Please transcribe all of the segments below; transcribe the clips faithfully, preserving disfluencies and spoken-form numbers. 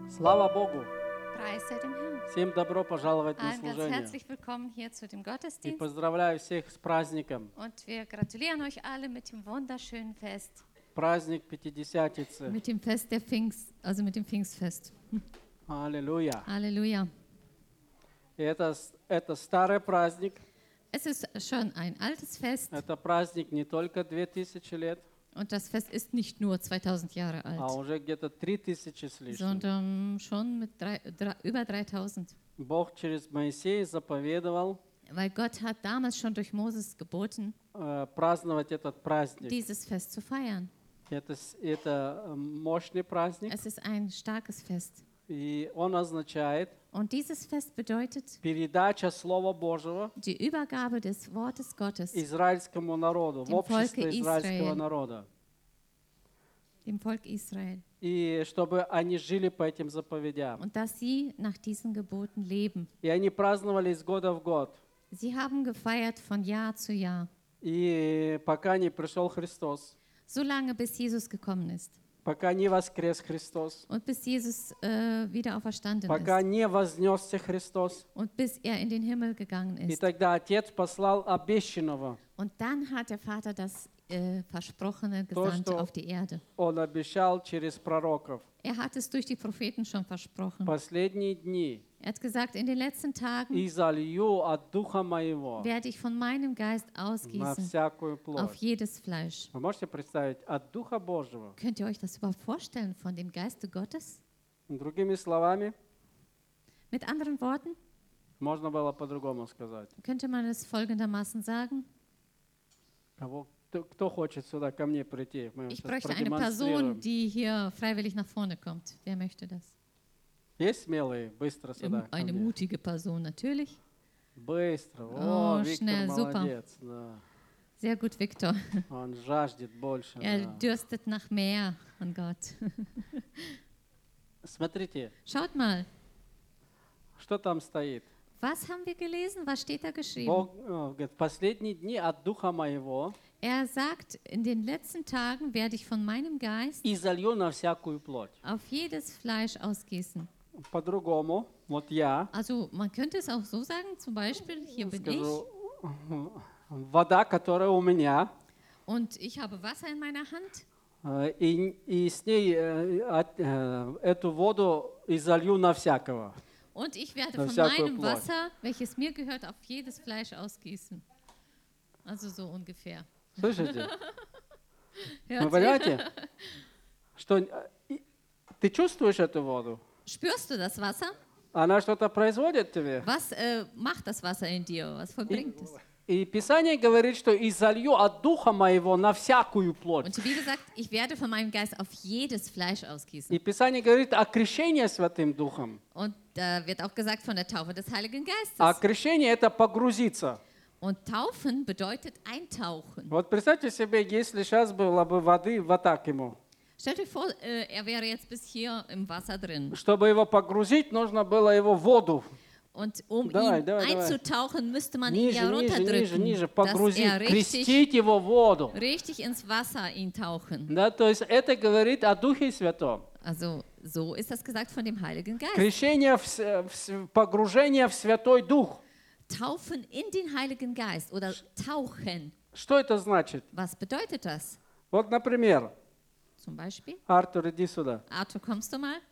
Слава Богу! Preis sei dem Herrn. Всем добро пожаловать на Allen ganz служение. herzlich willkommen hier zu dem И Gottesdienst. поздравляю всех с праздником. Und wir gratulieren euch alle mit dem wunderschönen Fest. Праздник Пятидесятницы. Mit dem Fest der Pfingst, also mit dem Pfingstfest. Аллилуйя. Halleluja. И это, это старый праздник. Es ist schon ein altes Fest Это праздник не только две тысячи лет, und das Fest ist nicht nur zweitausend Jahre а alt, уже где-то три тысячи с лишним. sondern schon mit drei, drei, über dreitausend. Бог через Моисея заповедовал Weil Gott hat damals schon durch Moses geboten, э, праздновать этот праздник. dieses Fest zu feiern. Это, с- это э, мощный праздник, Es ist ein starkes Fest. и он означает Und dieses Fest bedeutet передача Слова Божьего die Übergabe des Wortes Gottes израильскому народу, в Dem общество Volke израильского Israel. народа. dem Volk Israel. И чтобы они жили по этим заповедям. Und dass sie nach diesen Geboten leben. И они праздновали из года в год. Sie haben gefeiert von Jahr zu Jahr, И пока не пришел Христос, solange bis Jesus gekommen ist пока не воскрес Христос, und bis Jesus äh, wieder auferstanden пока ist не вознесся Христос. und bis er in den Himmel gegangen И ist. тогда Отец послал обещанного. Und dann hat der Vater das äh, Versprochene То, gesandt что auf die Erde. Он обещал через пророков. Er hat es durch die Propheten schon versprochen. Последние дни Er hat gesagt, in den letzten Tagen и залью от Духа Моего werde ich von meinem Geist на ausgießen всякую auf плоть. jedes Fleisch. Вы можете представить, от Духа Божьего? Könnt ihr euch das überhaupt vorstellen von dem Geiste Gottes? Другими словами, Mit anderen Worten можно было по-другому сказать. könnte man es folgendermaßen sagen. Кого, кто, кто хочет сюда ко мне прийти? Мы Ich сейчас bräuchte eine продемонстрируем. Person, die hier freiwillig nach vorne kommt. Wer möchte das? Есть смелые? Быстро сюда. ко Eine мне. mutige Person, natürlich. Быстро. О, О, Виктор schnell, super. молодец. Да. Sehr gut, Viktor. Он жаждет больше. Er да. dürstet nach mehr von Gott. Смотрите, Schaut mal, что там стоит. was haben wir gelesen? Was steht da geschrieben? Бог э, говорит, в последние дни от Духа Моего Er sagt, in den letzten Tagen werde ich von meinem Geist и залью на всякую плоть. auf jedes Fleisch ausgießen. По-другому, вот я Also man könnte es auch so sagen, zum Beispiel, hier bin ich скажу, вода, которая у меня, und ich habe Wasser in meiner Hand э, и, и с ней э, от- э, эту воду и залью на всякого. und ich werde Na, von всякую meinem плоть. Wasser, welches mir gehört, auf jedes Fleisch ausgießen. Also so ungefähr. Слышите? Вы Hört ihr? понимаете, что э, и- ты чувствуешь эту воду? Spürst du das Wasser? Она что-то производит в тебе? Was äh, macht das Wasser in dir? Was vollbringt es? И Писание говорит, что «И залью от Духа Моего на всякую плоть». Und wie gesagt, ich werde von meinem Geist auf jedes Fleisch ausgießen. И Писание говорит о крещении Святым Духом. Und da wird auch gesagt von der Taufe des Heiligen А Geistes. крещение – это погрузиться. Und Taufen bedeutet eintauchen. Вот представьте себе, если сейчас было бы воды вот так ему. Stellt euch vor, äh, er wäre jetzt bis hier im Wasser drin. Чтобы его погрузить, нужно было его в воду. Und um Давай, ihn давай, давай. einzutauchen, müsste man ihn Ниже, ja ниже, ниже, runterdrücken, ниже, dass погрузить, er richtig, крестить его в воду. richtig ins Wasser ihn tauchen. Да, то есть это говорит о Духе Святом. Also so ist das gesagt von dem Heiligen Geist. Крещение, в с- в с- погружение в Святой Дух. Taufen in den Heiligen Geist oder tauchen. Что это значит? Was bedeutet das? Вот, например, Zum Beispiel, Артур, иди сюда. Arthur, kommst du mal?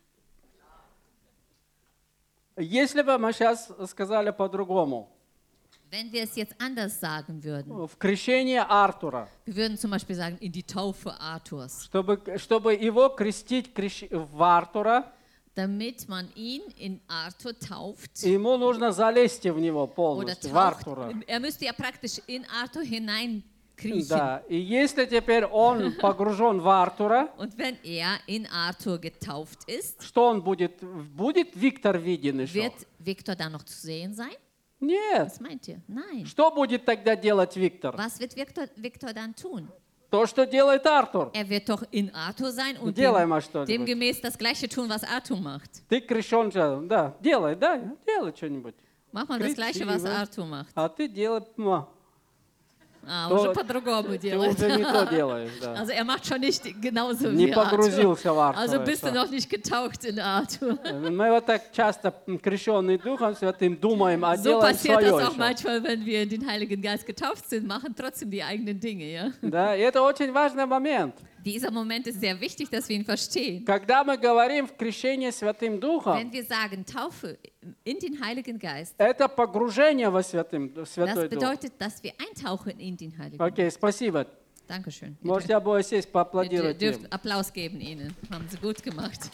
Если бы мы сейчас сказали по-другому, Wenn wir es jetzt anders sagen würden, в крещение Артура, wir würden zum Beispiel sagen, in die Taufe Arthurs, чтобы, чтобы его крестить крещ- в Артура, damit man ihn in Arthur tauft. ему нужно залезть в него Oder полностью, в taucht, Артура. er müsste ja praktisch in Arthur hineinkriechen. Да. И если теперь он погружен в Артура, Und wenn er in Arthur getauft ist, что он будет? Будет Виктор виден еще? wird Viktor dann noch zu sehen sein? Нет. Was meint ihr? Nein. Что будет тогда делать Виктор? Was wird Viktor, Viktor dann tun? То, что делает Артур. Er wird doch in Arthur sein und Делай mal что-нибудь. demgemäß das Gleiche tun, was Arthur macht. Ты крещен же, да, делай, да, делай что-нибудь. Mach mal das Gleiche, was Красиво. Arthur macht. А ты делай, ма. А, то уже по-другому ты делает. уже не то делаешь. Да. Also er macht schon nicht genauso Не wie Arthur. погрузился в Arthur. Also bist du это. noch nicht getaucht in Arthur. Мы вот так часто, м, крещенный Духом Святым, думаем, а So делаем passiert свое das auch еще. manchmal, wenn wir in den Heiligen Geist getauft sind, machen trotzdem die eigenen Dinge. Ja? Да, и это очень важный момент. Dieser Moment ist sehr wichtig, dass wir ihn verstehen. Когда мы говорим в крещении Святым Wenn Духом, wir sagen Taufe in den Heiligen Geist, это погружение во Святым, в das Святой Дух. bedeutet, dass wir eintauchen in den Heiligen Окей, спасибо. Geist. Dankeschön. Ihr Можете обои сесть, dürft, ihr поаплодировать им. dürft Applaus geben ihnen. Haben sie gut gemacht.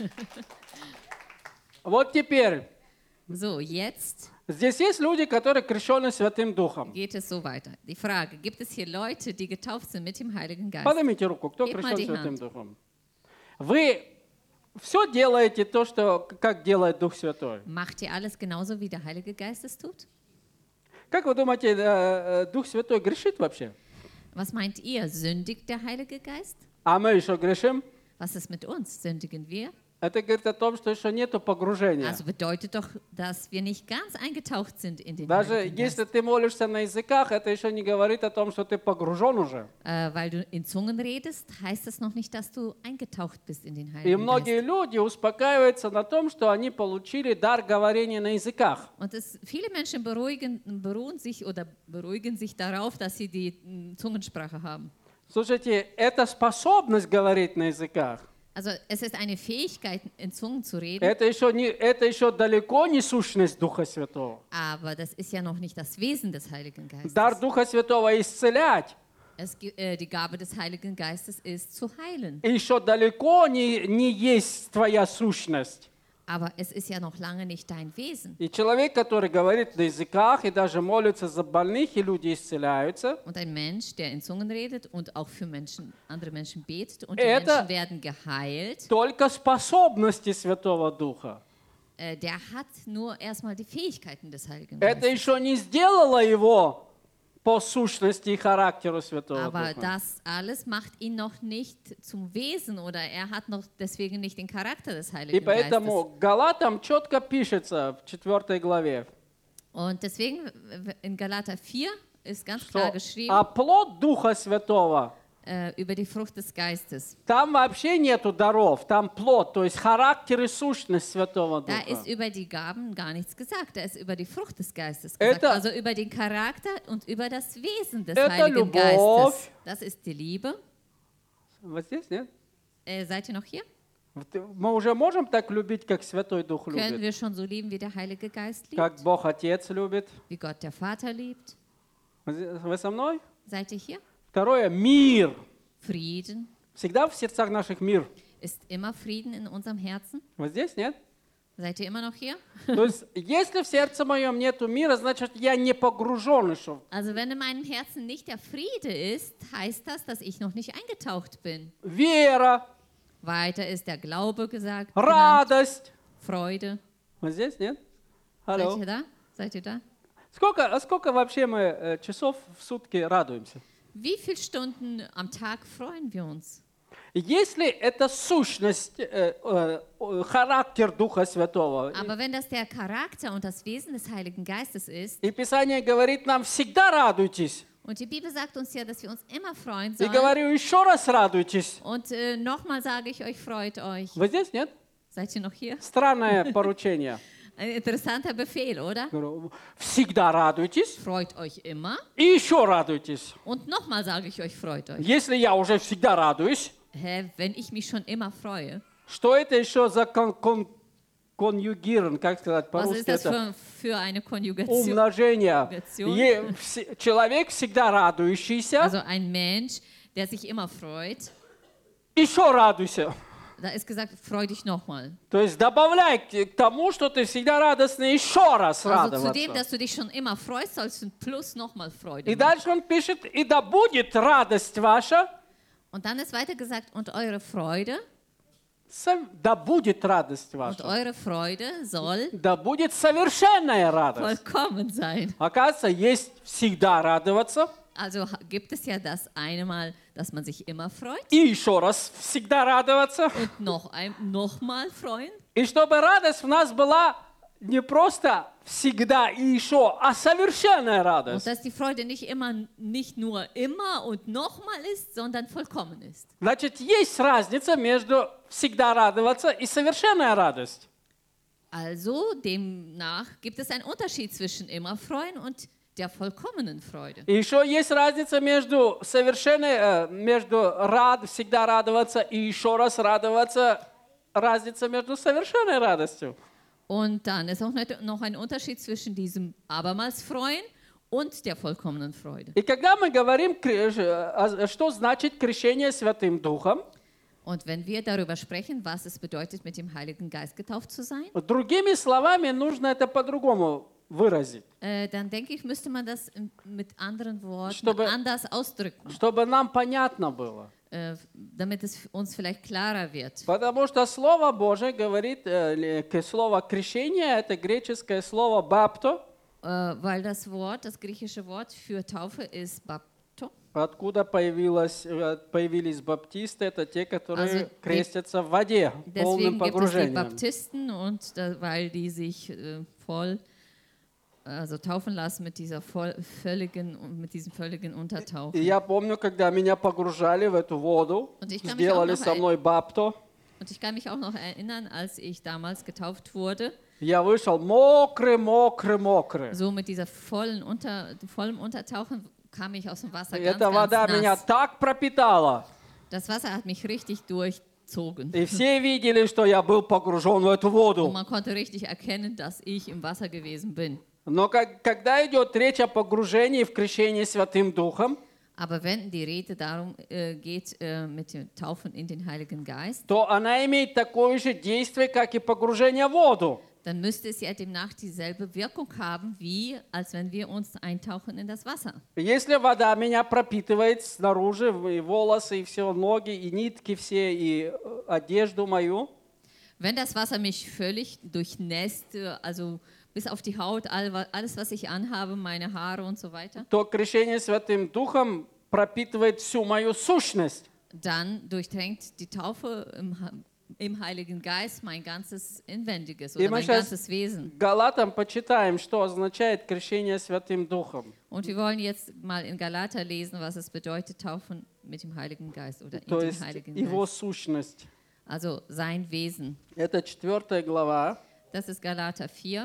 Вот теперь, So, jetzt здесь есть люди, которые крещены Святым Духом. geht es so weiter. Die Frage, gibt es hier Leute, die getauft sind mit dem Heiligen Geist? Поднимите руку, кто Gib mal крещен die Святым Hand. Духом. Вы все делаете то, что, как делает Дух Святой. Macht ihr alles genauso, wie der Heilige Geist es tut? Как вы думаете, э, э, Дух Святой грешит вообще? Was meint ihr? Sündigt der Heilige Geist? А мы еще грешим? Was ist mit uns? Sündigen wir? Это говорит о том, что еще нету погружения. Also bedeutet doch, dass wir nicht ganz eingetaucht sind in den Даже Heiligen Geist. если ты молишься на языках, это еще не говорит о том, что ты погружен уже. Äh, weil du in Zungen redest, heißt das noch nicht, dass du eingetaucht bist in den И Heiligen Geist. многие люди успокаиваются на том, что они получили дар говорения на языках. Und es, viele Menschen beruhigen, beruhen sich oder beruhigen sich darauf, dass sie die mm, Zungensprache haben. Слушайте, это способность говорить на языках. Also es ist eine Fähigkeit, in Zungen zu reden, Это еще, не, это еще далеко не сущность Духа Святого. aber das ist ja noch nicht das Wesen des Heiligen Geistes. Дар Духа Святого исцелять Es, gi- äh, die Gabe des Heiligen Geistes ist zu heilen. еще далеко не, не есть твоя сущность. Aber es ist ja noch lange nicht dein Wesen. И человек, который говорит на языках и даже молится за больных, и люди исцеляются, Und ein Mensch, der in Zungen redet und auch für Menschen, andere Menschen betet und die Это- Menschen werden geheilt, только способности Святого Духа. äh, der hat nur erstmal die Fähigkeiten des Heiligen Это Geistes. еще не сделало его по сущности и характеру Святого Aber Духа. das alles macht ihn noch nicht zum Wesen oder er hat noch deswegen nicht den Charakter des И Heiligen поэтому Geistes. Галатам четко пишется в четвертой главе, Und deswegen w- in Galater vier ist ganz что klar geschrieben а плод Духа Святого, äh, über die Frucht des Geistes. там вообще нету даров, там плод, то есть характер и сущность Святого Da Духа. ist über die Gaben gar nichts gesagt, da ist über die Frucht des Geistes gesagt, Это- also über den Charakter und über das Wesen des Это Heiligen любовь. Geistes. Das ist die Liebe. Вот здесь, нет? Äh, seid ihr noch hier? Вот мы уже можем так любить, как Святой Дух Können любит, wir schon so lieben, wie der Heilige Geist как liebt, Бог Отец любит. wie Gott der Vater liebt? Вы со мной? Seid ihr hier? Второе, мир. Frieden. Всегда в сердцах наших мир. Ist immer Frieden in unserem Herzen? Вот здесь, нет? Seid ihr immer noch hier? То есть, если в сердце моем нету мира, значит, я не погружен еще. Also wenn in meinem Herzen nicht der Friede ist, heißt das, dass ich noch nicht eingetaucht bin. Вера, Weiter ist der Glaube gesagt, genannt, радость. Freude. Вот здесь, нет? Seid Алло. ihr da? Seid ihr da? Сколько, а сколько вообще мы э, часов в сутки радуемся? Wie viele Stunden am Tag freuen wir uns? Если это сущность, э, э, э, характер Духа Святого, Aber wenn das der Charakter und das Wesen des Heiligen Geistes ist, и Писание говорит нам, всегда радуйтесь. und die Bibel sagt uns ja, dass wir uns immer freuen И sollen, говорю, еще раз радуйтесь. und äh, nochmal sage ich euch, freut euch. Вот здесь, нет? Seid ihr noch hier? Странное поручение. Ein interessanter Befehl, oder? Говорю, всегда радуйтесь Freut euch immer. и еще радуйтесь. Und nochmal sage ich euch, freut euch. Если я уже всегда радуюсь, Hä, wenn ich mich schon immer freue, что это еще за кон- кон- конъюгирован, как сказать was по-русски, ist das это für, für eine Konjugation? умножение. Конъюгация. Е- вс- человек всегда радующийся, Also ein Mensch, der sich immer freut, еще радуйся. da ist gesagt, freu dich nochmal. То есть добавляй к к тому, что ты всегда радостный, еще раз Also zu dem, радоваться. dass du dich schon immer freust, sollst du plus nochmal Freude И machen. дальше он пишет, и да будет радость ваша, Und dann ist weiter gesagt, und eure Freude, со- да будет радость und ваша, eure Freude soll да будет совершенная радость. vollkommen sein. Оказывается, есть всегда радоваться, Also ha- gibt es ja das eine Mal, dass man sich immer freut и еще раз всегда радоваться. und noch ein, noch mal freuen. И чтобы радость в нас была не просто всегда и еще, а совершенная Und радость. dass die Freude nicht immer, nicht nur immer und nochmal ist, sondern vollkommen ist. Значит, есть разница между всегда радоваться и совершенная радость. Also demnach gibt es einen Unterschied zwischen immer freuen und der vollkommenen Freude. И еще есть разница между совершенной, э, между рад, всегда радоваться и еще раз радоваться, разница между совершенной радостью. Und dann ist auch nicht- noch ein Unterschied zwischen diesem abermals freuen und der vollkommenen Freude. И когда мы говорим, кре- э, что значит крещение Святым Духом, Und wenn wir darüber sprechen, was es bedeutet, mit dem Heiligen Geist getauft zu sein, другими словами нужно это по-другому выразить, äh, dann denke ich, müsste man das im- mit anderen Worten Чтобы- anders ausdrücken, чтобы нам понятно было. äh, damit es uns vielleicht klarer wird. Потому что Слово Божие говорит, э, ли- к- слово крещение, это греческое слово «бапто», Äh, weil das Wort, das griechische Wort für Taufe ist Bapto. откуда появилось, э, появились баптисты, это те, которые Also, die- крестятся в воде, полным Deswegen gibt es die погружением. Baptisten und da, weil die sich äh, voll also taufen lassen mit dieser voll, völligen mit diesem völligen И Untertauchen. я помню, когда меня погружали в эту воду, Und ich kann mich сделали auch noch со мной бапто, Und ich kann mich auch noch erinnern, als ich damals getauft wurde, я вышел мокрый, мокрый, мокрый. so mit dieser vollen Unter, vollem Untertauchen kam ich aus dem Wasser И ganz, эта вода ganz меня nass. так пропитала. Das Wasser hat mich richtig durchzogen. И все видели, что я был погружен в эту Und воду. man konnte richtig erkennen, dass ich im Wasser gewesen bin. Но как, когда идет речь о погружении в крещение Святым Духом, Aber wenn die Rede darum äh, geht, äh, mit dem Taufen in den Heiligen Geist, то она имеет такое же действие, как и погружение в воду. dann müsste es ja demnach dieselbe Wirkung haben, wie als wenn wir uns eintauchen in das Wasser. Если вода меня пропитывает снаружи, и волосы, и все, ноги, и нитки все, и э, одежду мою, Wenn das Wasser mich völlig durchnässt, äh, also bis auf die Haut, all, wa- alles, was ich anhabe, meine Haare und so weiter, то крещение Святым Духом пропитывает всю мою сущность. dann durchdrängt die Taufe im, Ha- im Heiligen Geist mein ganzes Inwendiges И oder мы mein сейчас ganzes Wesen. Галатам почитаем, что означает крещение Святым Духом. Und wir wollen jetzt mal in Galater lesen, was es bedeutet, Taufen mit dem Heiligen Geist oder in То den есть Heiligen его Geist. сущность. Also sein Wesen. Это четвертая глава, Das ist Galater vier.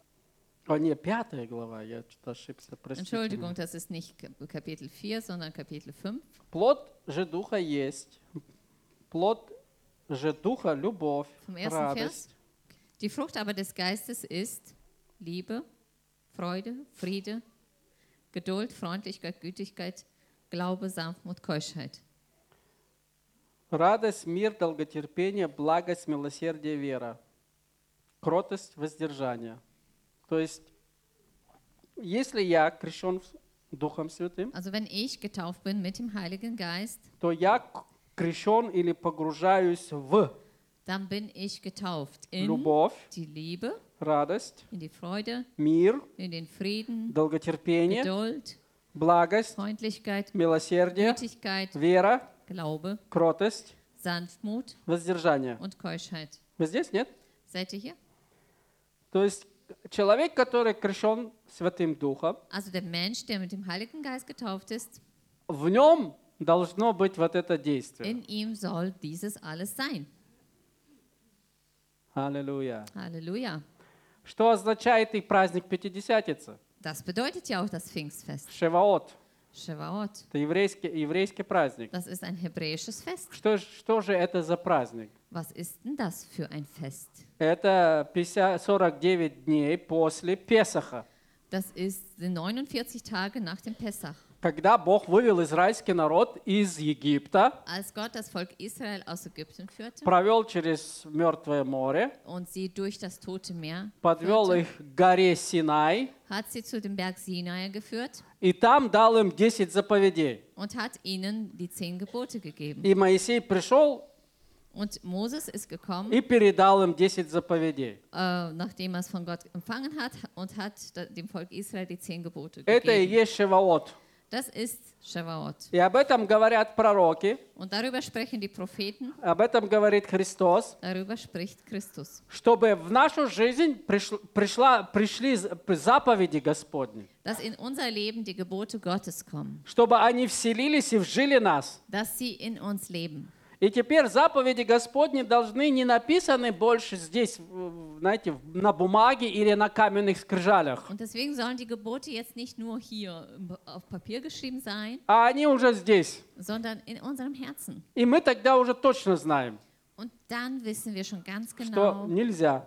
а не пятая глава, я что-то ошибся, простите. Entschuldigung, das ist nicht Kap- Kapitel vier, sondern Kapitel fünf. Плод же Духа есть. Плод же Духа – любовь, Vom ersten радость, Vers. Die Frucht aber des Geistes ist Liebe, Freude, Friede, Geduld, Freundlichkeit, Gütigkeit, Glaube, Sanftmut, Keuschheit. радость, мир, долготерпение, благость, милосердие, вера, кротость, воздержание. То есть, если я крещен Духом Святым, Also wenn ich getauft bin mit dem Heiligen Geist, то я к- крещен или погружаюсь в dann bin ich getauft in любовь, die Liebe, радость, in die Freude, мир, in den Frieden, долготерпение, Geduld, благость, Freundlichkeit, милосердие, Gütigkeit, вера, Glaube, кротость, Sanftmut воздержание. und Keuschheit. Вы здесь, нет? Seid ihr hier? То есть человек, который крещен Святым Духом, Also der Mensch, der mit dem Heiligen Geist getauft ist, в нем должно быть вот это действие. in ihm soll dieses alles sein. Аллилуйя. Halleluja. Что означает и праздник Пятидесятницы? Das bedeutet ja auch das Pfingstfest. Шеваот. Shavuot. Это еврейский, еврейский праздник. Das ist ein hebräisches Fest. Что, ж- что же это за праздник? Was ist denn das für ein Fest? Это пятьдесят, сорок девять дней после Песаха, Das ist sind neunundvierzig Tage nach dem Pessach, когда Бог вывел израильский народ из Египта, als Gott das Volk Israel aus Ägypten führte провел через Мертвое море, und sie durch das Tote Meer подвел führte, их к горе Синай, hat sie zu dem Berg Sinai geführt и там дал им десять заповедей. und hat ihnen die zehn Gebote gegeben. И Моисей пришел Und Moses ist gekommen, и передал им десять заповедей. äh, nachdem er es von Gott empfangen hat, und hat da- dem Volk Israel die zehn Gebote Это и gegeben. есть Шеваот. Das ist Shavuot. И об этом говорят пророки, Und darüber sprechen die Propheten, об этом говорит Христос, darüber spricht Christus. чтобы в нашу жизнь пришла, пришла, пришли заповеди Господни, Dass in unser Leben die Gebote Gottes kommen, чтобы они вселились и вжили нас. dass sie in uns leben. И теперь заповеди Господни должны не написаны больше здесь, в- знаете, в- на бумаге или на каменных скрижалях, Und deswegen sollen die Gebote jetzt nicht nur hier auf Papier geschrieben sein, а они уже здесь. sondern in unserem Herzen. И мы тогда уже точно знаем, Und dann wissen wir schon ganz что genau, нельзя.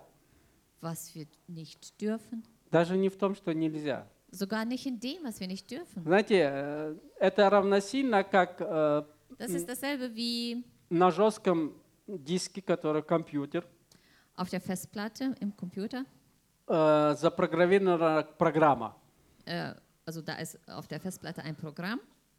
was wir nicht dürfen. Даже не в том, что нельзя. Sogar nicht in dem, was wir nicht dürfen. Знаете, э, это равносильно, как э, Das ist dasselbe wie на жестком диске, который компьютер, auf der Festplatte im Computer. э, запрограммирована программа. Äh, also da ist auf der Festplatte ein Programm.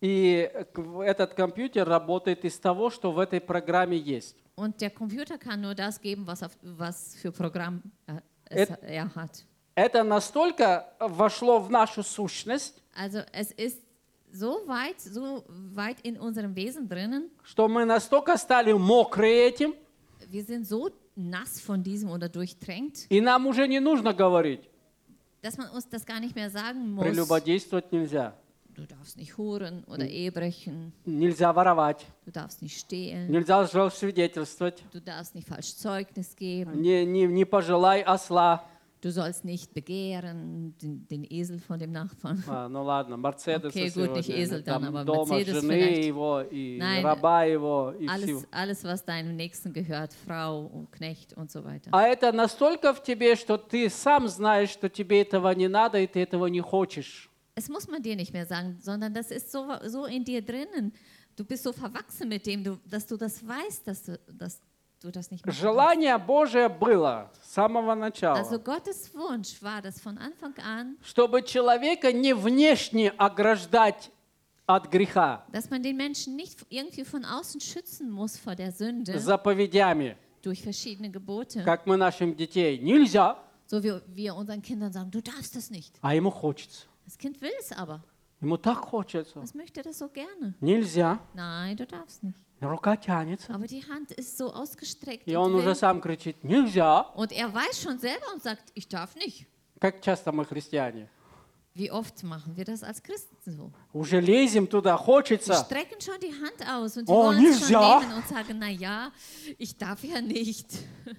И к- этот компьютер работает из того, что в этой программе есть. Und der Computer kann nur das geben, was, auf, was für Programm äh, es, Et- er hat. Это настолько вошло в нашу сущность, Also es ist so weit, so weit in unserem Wesen drinnen. что мы настолько стали мокрые этим, Wir sind so nass von diesem oder durchtränkt, и нам уже не нужно говорить, dass man uns das gar nicht mehr sagen muss. прелюбодействовать нельзя, Du darfst nicht huren oder Ehe brechen. нельзя воровать, Du darfst nicht stehlen. нельзя лжесвидетельствовать, Du darfst nicht falsch Zeugnis geben. не, не, не пожелай осла. Du sollst nicht begehren den, den Esel von dem Nachbarn. А, ну ладно, Мерседес Окей, gut, nicht сегодня, Esel dann, там aber дома Mercedes жены vielleicht. его, и Nein, раба его, и всего. Alles, alles, was deinem Nächsten gehört, Frau und Knecht und so weiter. А это настолько в тебе, что ты сам знаешь, что тебе этого не надо, и ты этого не хочешь. Es muss man dir nicht mehr sagen, sondern das ist so, so in dir drinnen. Du bist so verwachsen mit dem, du, dass du das weißt, dass du, dass du das nicht mehr kannst. Желание Божие было с самого начала, Also Gottes Wunsch war das von Anfang an, чтобы человека не внешне ограждать от греха dass man den Menschen nicht irgendwie von außen schützen muss vor der Sünde заповедями, durch verschiedene Gebote. как мы нашим детей. Нельзя, So wie wir unseren Kindern sagen, du darfst das nicht. а ему хочется. Das Kind will es aber. Ему так хочется. Es möchte das so gerne. Нельзя. Nein, du darfst nicht. Рука тянется. Aber die Hand ist so ausgestreckt. И Und, он уже will. сам кричит, нельзя. Und er weiß schon selber und sagt, ich darf nicht. Как часто мы христиане. Wie oft machen wir das als Christen so? Уже лезем туда, Wir хочется. strecken schon die Hand aus und wir Oh, wollen es schon nельзя. nehmen und sagen, na ja, ich darf ja nicht.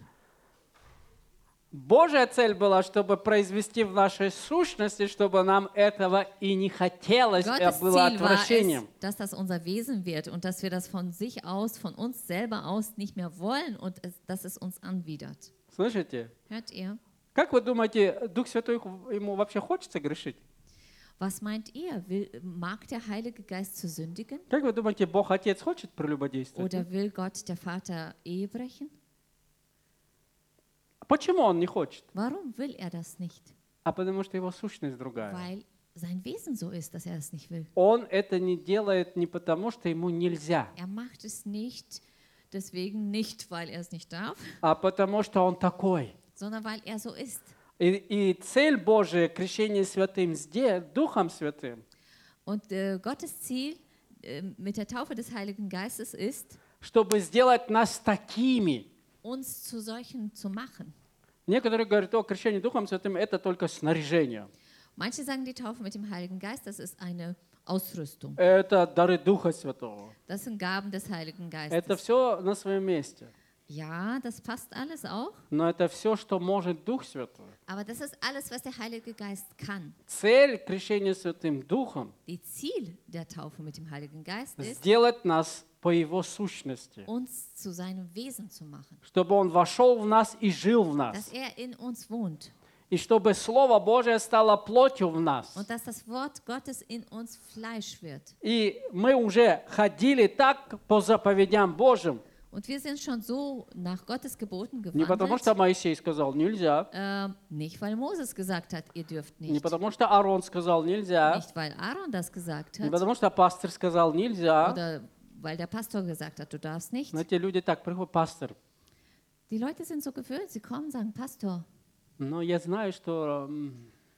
Божья цель была, чтобы произвести в нашей сущности, чтобы нам этого и не хотелось, а Gottes было Ziel war es, отвращением. dass das unser Wesen wird und dass wir das von sich aus, von uns selber aus nicht mehr wollen und es, dass es uns anwidert. Слышите? Hört ihr? Как вы думаете, Дух Святой, ему вообще хочется грешить? Was meint ihr? Will, mag der Heilige Geist zu sündigen? Как вы думаете, Бог Отец хочет прелюбодействовать? Oder will Gott, der Vater, Ehe brechen? Почему он не хочет? Warum will er das nicht? А потому что его сущность другая. Weil sein Wesen so ist, dass er es nicht will. Он это не делает не потому, что ему нельзя, Er macht es nicht, deswegen nicht, weil er es nicht darf, а потому что он такой. sondern weil er so ist. И, и цель Божия, крещение Святым, сде- Духом Святым, Und äh, Gottes Ziel äh, mit der Taufe des Heiligen Geistes ist, чтобы сделать нас такими. uns zu solchen zu machen. Некоторые говорят, о, крещение Духом Святым – это только снаряжение. Manche sagen, die Taufe mit dem Heiligen Geist, das ist eine Ausrüstung. Это дары Духа Святого. Das sind Gaben des Heiligen Это Geistes. все на своем месте. Ja, das passt alles auch, Но это все, что может Дух Святой. aber das ist alles, was der Heilige Geist kann. Цель крещения Святым Духом Die Ziel der Taufe mit dem Heiligen Geist – ist, сделать нас по Его сущности, uns zu seinem Wesen zu machen, чтобы Он вошел в нас и жил в dass нас, er in uns wohnt и чтобы Слово Божие стало плотью в нас. und dass das Wort Gottes in uns Fleisch wird. И мы уже ходили так по заповедям Божьим, Und wir sind schon so nach Gottes Geboten не потому gewandelt, что Моисей сказал «нельзя», äh, nicht weil Moses gesagt hat, ihr dürft не nicht, потому что Аарон сказал «нельзя», nicht weil Aaron das gesagt не hat потому что пастор сказал «нельзя». oder weil der Pastor gesagt hat, du darfst nicht. Знаете, люди так приходят, пастор, Die Leute sind so gewöhnt, sie kommen und sagen, Pastor, но я знаю, что м,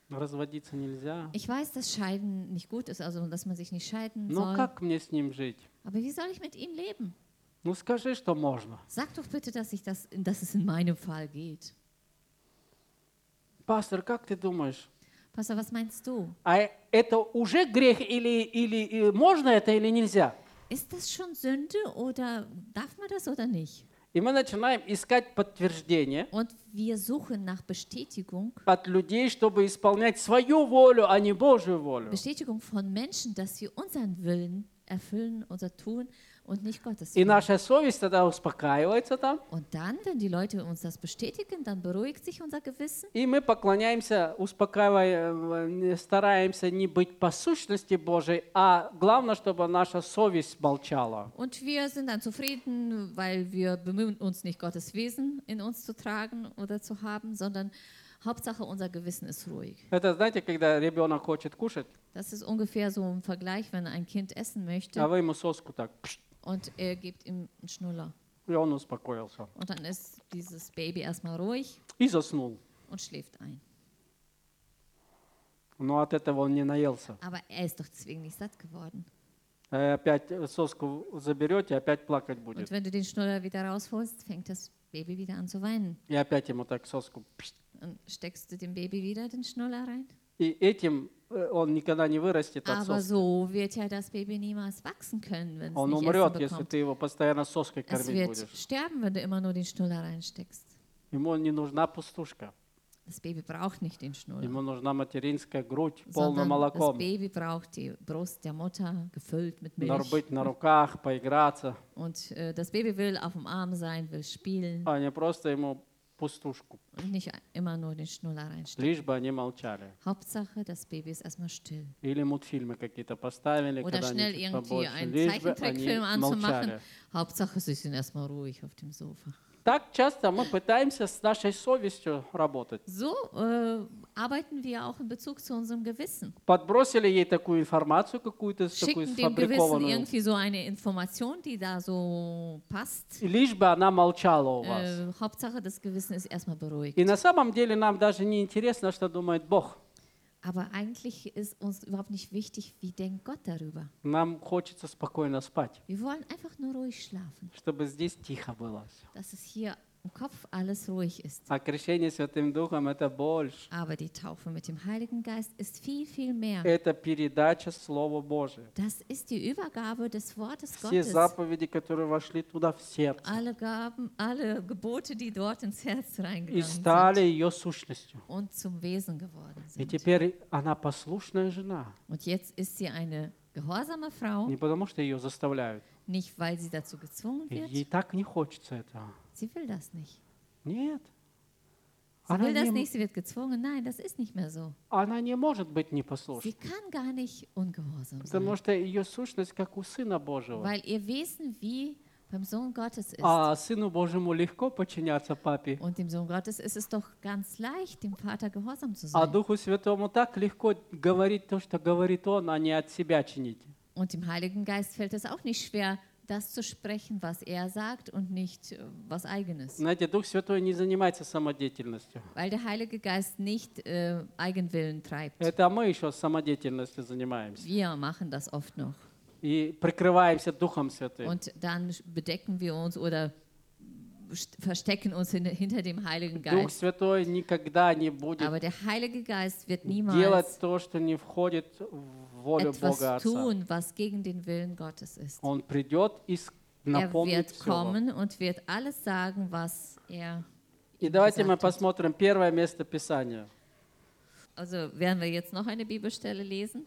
Разводиться нельзя. Ich weiß, dass Scheiden nicht gut ist, also dass man sich nicht scheiden Ну soll. как мне с ним жить? Aber wie soll ich mit ihm leben? Ну скажи, что можно. Sag doch bitte, dass, ich das, dass es in meinem Fall geht. Пастор, как ты думаешь? Pastor, was meinst du? А это уже грех или, или э, можно это или нельзя? Ist das schon Sünde oder darf man das oder nicht? И мы начинаем искать подтверждение Und wir suchen nach Bestätigung, от людей, чтобы исполнять свою волю, а не Божью волю. Bestätigung von Menschen, dass wir unseren Willen erfüllen, unser Tun und nicht Gottes И Willen. наша совесть тогда успокаивается там, Und dann, wenn die Leute uns das bestätigen, dann beruhigt sich unser Gewissen. и мы поклоняемся, успокаивая, э, стараемся не быть по сущности Божией, а главное, чтобы наша совесть молчала. Und wir sind dann zufrieden, weil wir bemühen uns nicht, Gottes Wesen in uns zu tragen oder zu haben, sondern Hauptsache unser Gewissen ist ruhig. Это, знаете, когда ребенок хочет кушать, Das ist ungefähr so ein Vergleich, wenn ein Kind essen а möchte вы ему соску так, пш, und er gibt ihm einen Schnuller. и он успокоился. Und dann ist dieses Baby erstmal ruhig И заснул. und schläft ein. Но от этого он не наелся. Aber er ist doch deswegen nicht satt geworden. А опять соску заберете, опять плакать Und будет. wenn du den Schnuller wieder rausholst, fängt das Baby wieder an zu weinen. И опять ему так соску. пш. Dann steckst du dem Baby wieder den Schnuller rein. И этим э, он никогда не вырастет от Aber соски. so wird ja das Baby niemals wachsen können, wenn es Он nicht умрет, Essen если bekommt. ты его постоянно соской Es кормить wird будешь. sterben, wenn du immer nur den Schnuller reinsteckst. Ему не нужна пустушка. Das Baby braucht nicht den Schnuller, Ему нужна материнская грудь, полная sondern das молоком. Baby braucht die Brust der Mutter, gefüllt mit Milch. Быть на руках, поиграться, Und äh, das Baby will auf dem Arm sein, will spielen а не просто ему пустушку. und nicht immer nur den Schnuller reinstecken. Лишь бы они молчали. Hauptsache, das Baby ist erstmal still. Или мультфильмы какие-то поставили, Oder schnell когда-нибудь irgendwie побольше. einen Лишь бы они Zeichentrickfilm anzumachen. молчали. Hauptsache, sie sind erstmal ruhig auf dem Sofa. Так часто мы пытаемся с нашей совестью работать. So äh, arbeiten wir auch in Bezug zu unserem Gewissen. Подбросили ей такую информацию какую-то, такую Schicken dem Gewissen сфабрикованную. irgendwie so eine Information, die da so passt. И лишь бы она молчала у вас. Äh, Hauptsache, das Gewissen ist erstmal beruhigt. И на самом деле нам даже не интересно, что думает Бог. Aber eigentlich ist uns überhaupt nicht wichtig, wie denkt Gott darüber. Нам хочется спокойно спать, Wir wollen einfach nur ruhig schlafen, чтобы здесь тихо было всё. dass es hier im Kopf alles ruhig ist. А крещение Святым Духом — это больше. Aber die Taufe mit dem Heiligen Geist ist viel, viel mehr. Это передача Слова Божия. Das ist die Übergabe des Wortes Все Gottes. заповеди, которые вошли туда в сердце Alle Gaben, alle Gebote, die dort ins Herz и reingegangen стали sind ее сущностью. und zum Wesen geworden И sind. теперь она послушная жена. Und jetzt ist sie eine gehorsame Frau, Не потому, что ее заставляют. nicht weil sie dazu gezwungen wird. Ей так не хочется этого. Sie will das nicht. Нет. Sie Она will das не, nicht, sie wird gezwungen. Nein, das ist nicht mehr so. она не может быть Sie непослушной, kann gar nicht ungehorsam потому sein, что ее сущность как у Сына Божьего. weil ihr Wesen wie beim Sohn Gottes ist. А Сыну Божьему легко подчиняться папе, Und dem Sohn Gottes ist es doch ganz leicht, dem Vater gehorsam zu а sein. Духу Святому так легко говорить то, что говорит Он, а не от себя чинить. Und dem Heiligen Geist fällt es auch nicht schwer, das zu sprechen, was er sagt und nicht äh, was Eigenes. Знаете, Дух Святой не занимается самодеятельностью. Weil der Heilige Geist nicht äh, Eigenwillen treibt. Это мы еще самодеятельностью занимаемся. Wir machen das oft noch. И прикрываемся Духом Святым. Und dann bedecken wir uns oder st- verstecken uns hin, hinter dem Heiligen Дух Geist. Святой никогда не будет Aber der Heilige Geist wird делать niemals то, что не входит в волю Бога etwas Отца. tun, was gegen den Willen Gottes ist. Он придет и с- Er напомнит wird все. kommen und wird alles sagen, was er И ihm давайте мы gesagt hat. посмотрим первое место Писания. Also werden wir jetzt noch eine Bibelstelle lesen.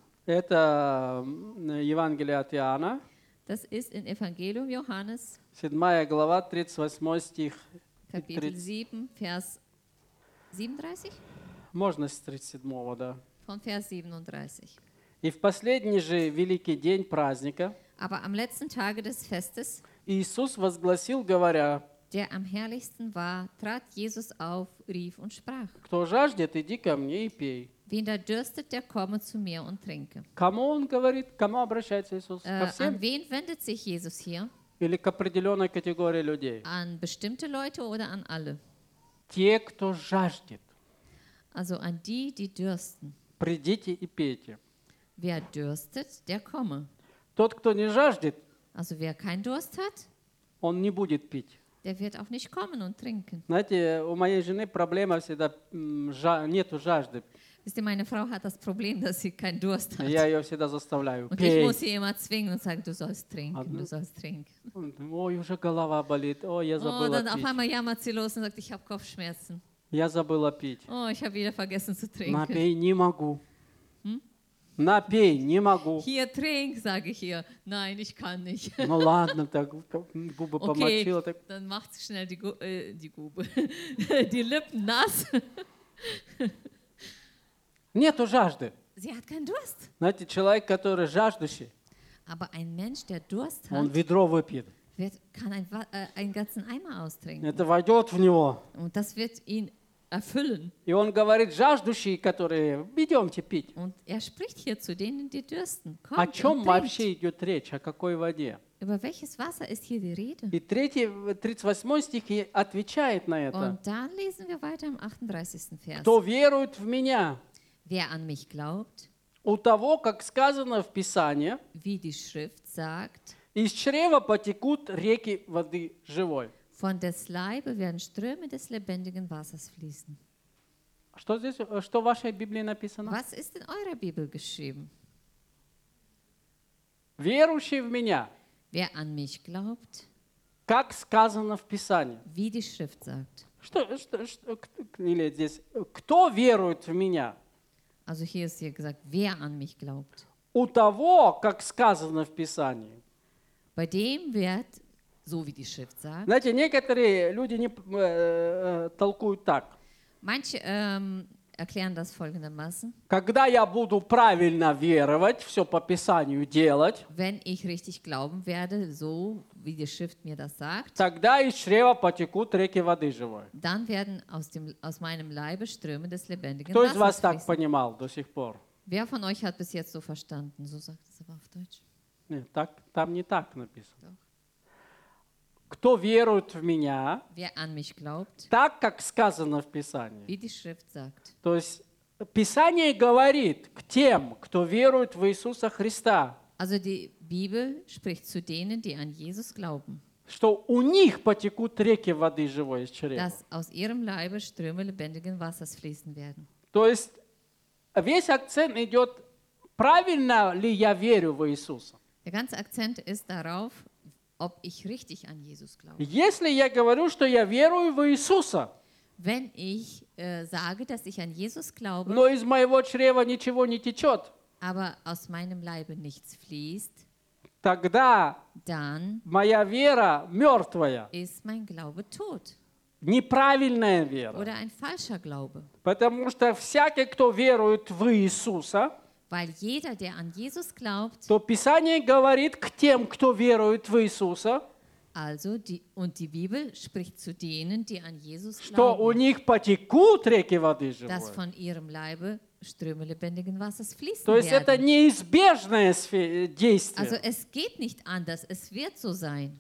Это м, Евангелие от Иоанна, Das ist in Evangelium Johannes, седьмая глава, тридцать восьмой стих. и Kapitel тридцать sieben, Vers siebenunddreißig? Можно с тридцать седьмого, да. Von Vers siebenunddreißig. И в последний же великий день праздника Aber am letzten Tage des Festes, Иисус возгласил, говоря: der am herrlichsten war, trat Jesus auf, rief und sprach: «Кто жаждет, иди ко мне и пей». Wen da dürstet, der komme zu mir und trinke. Кому он говорит? Кому обращается Иисус? Äh, Ко всем an wen wendet sich Jesus hier? или к определенной категории людей? An bestimmte Leute oder an alle? Те, кто жаждет. Also an die, die dürsten. придите и пейте. Wer dürstet, der komme. Тот, кто не жаждет, Also wer keinen Durst hat, он не будет пить. der wird auch nicht kommen und trinken. Знаете, у моей жены проблема всегда, м, жа- нету жажды. Wisst ihr, meine Frau hat das Problem, dass sie keinen Durst hat. Я ее всегда заставляю. Und ich Пей. muss sie immer zwingen und sagen, du sollst trinken, Одну. du sollst trinken. Ой, уже голова болит. Ой, я Oh, забыла dann auf пить. einmal jammert sie los und sagt, ich habe Kopfschmerzen. Я забыла пить. Oh, ich habe wieder vergessen zu trinken. Напей, не могу. Напей, не могу. Hier, trink, sage ich ihr. Nein, ich kann nicht. Ну ладно, так губы Okay, помочила. Так. dann macht sie schnell die, Gu äh, die Gube, die Lippen nass. Нету жажды. Sie hat keinen Durst. Знаете, человек, который жаждущий, Aber ein Mensch, der Durst он hat, ведро выпьет. wird, kann ein, Wa- äh, einen ganzen Eimer austrinken. Это войдет в него. Und das wird ihn erfüllen. И он говорит, жаждущие, которые, идемте пить. Und er spricht hier zu denen, die dürsten. О Kommt чем und trinkt. вообще идет речь? О какой воде? Über welches Wasser ist hier die Rede? И третий, тридцать восьмой стих и отвечает на это. Und dann lesen wir weiter im achtunddreißigsten Vers. Кто верует в меня, Wer an mich glaubt, у того, как сказано в Писании, wie die Schrift sagt, из чрева потекут реки воды живой. von des Leibe werden Ströme des lebendigen Wassers fließen. Что здесь, что в вашей Библии написано? Was ist in eurer Bibel geschrieben? Верующий в меня, Wer an mich glaubt, как сказано в Писании. wie die Schrift sagt. Что, что, что, или здесь, кто верует в меня? Also hier ist hier gesagt, wer an mich glaubt. У того, как сказано в Писании. Bei dem wird, so wie die Schrift sagt, Знаете, некоторые люди не, э, э, толкуют так. manche ähm, erklären das folgendermaßen. Когда я буду правильно веровать, все по Писанию делать, Wenn ich richtig glauben werde, so wie die Schrift mir das sagt, тогда из чрева потекут реки воды живой. dann werden aus, dem, aus meinem Leibe Ströme des lebendigen Кто из вас Wassers так fließen. понимал до сих пор? Wer von euch hat bis jetzt so verstanden? So sagt es aber auf Deutsch. Нет, так, там не так написано. Doch. Кто верует в меня, Wer an mich glaubt, так, как сказано в Писании. wie die Schrift sagt. То есть Писание говорит к тем, кто верует в Иисуса Христа, Also die Bibel spricht zu denen, die an Jesus glauben, что у них потекут реки воды живой из чрева. dass aus ihrem Leibe Ströme lebendigen Wassers fließen werden. То есть весь акцент идет, правильно ли я верю в Иисуса. Der ganze Akzent ist darauf, ob ich richtig an Jesus glaube. Если я говорю, что я верую в Иисуса, Wenn ich äh, sage, dass ich an Jesus glaube, но из моего чрева ничего не течет, aber aus meinem Leibe nichts fließt, тогда dann моя вера мертвая, ist mein Glaube tot неправильная вера. oder ein falscher Glaube. Потому что всякий, кто верует в Иисуса, Weil jeder, der an Jesus glaubt, то Писание говорит к тем, кто верует в Иисуса, also die, und die Bibel spricht zu denen, die an Jesus что у glauben, них потекут реки воды dass живой. von ihrem Leibe Ströme lebendigen Wassers fließen То есть это werden. неизбежное сфе- Also действие. es geht nicht anders, es wird so sein.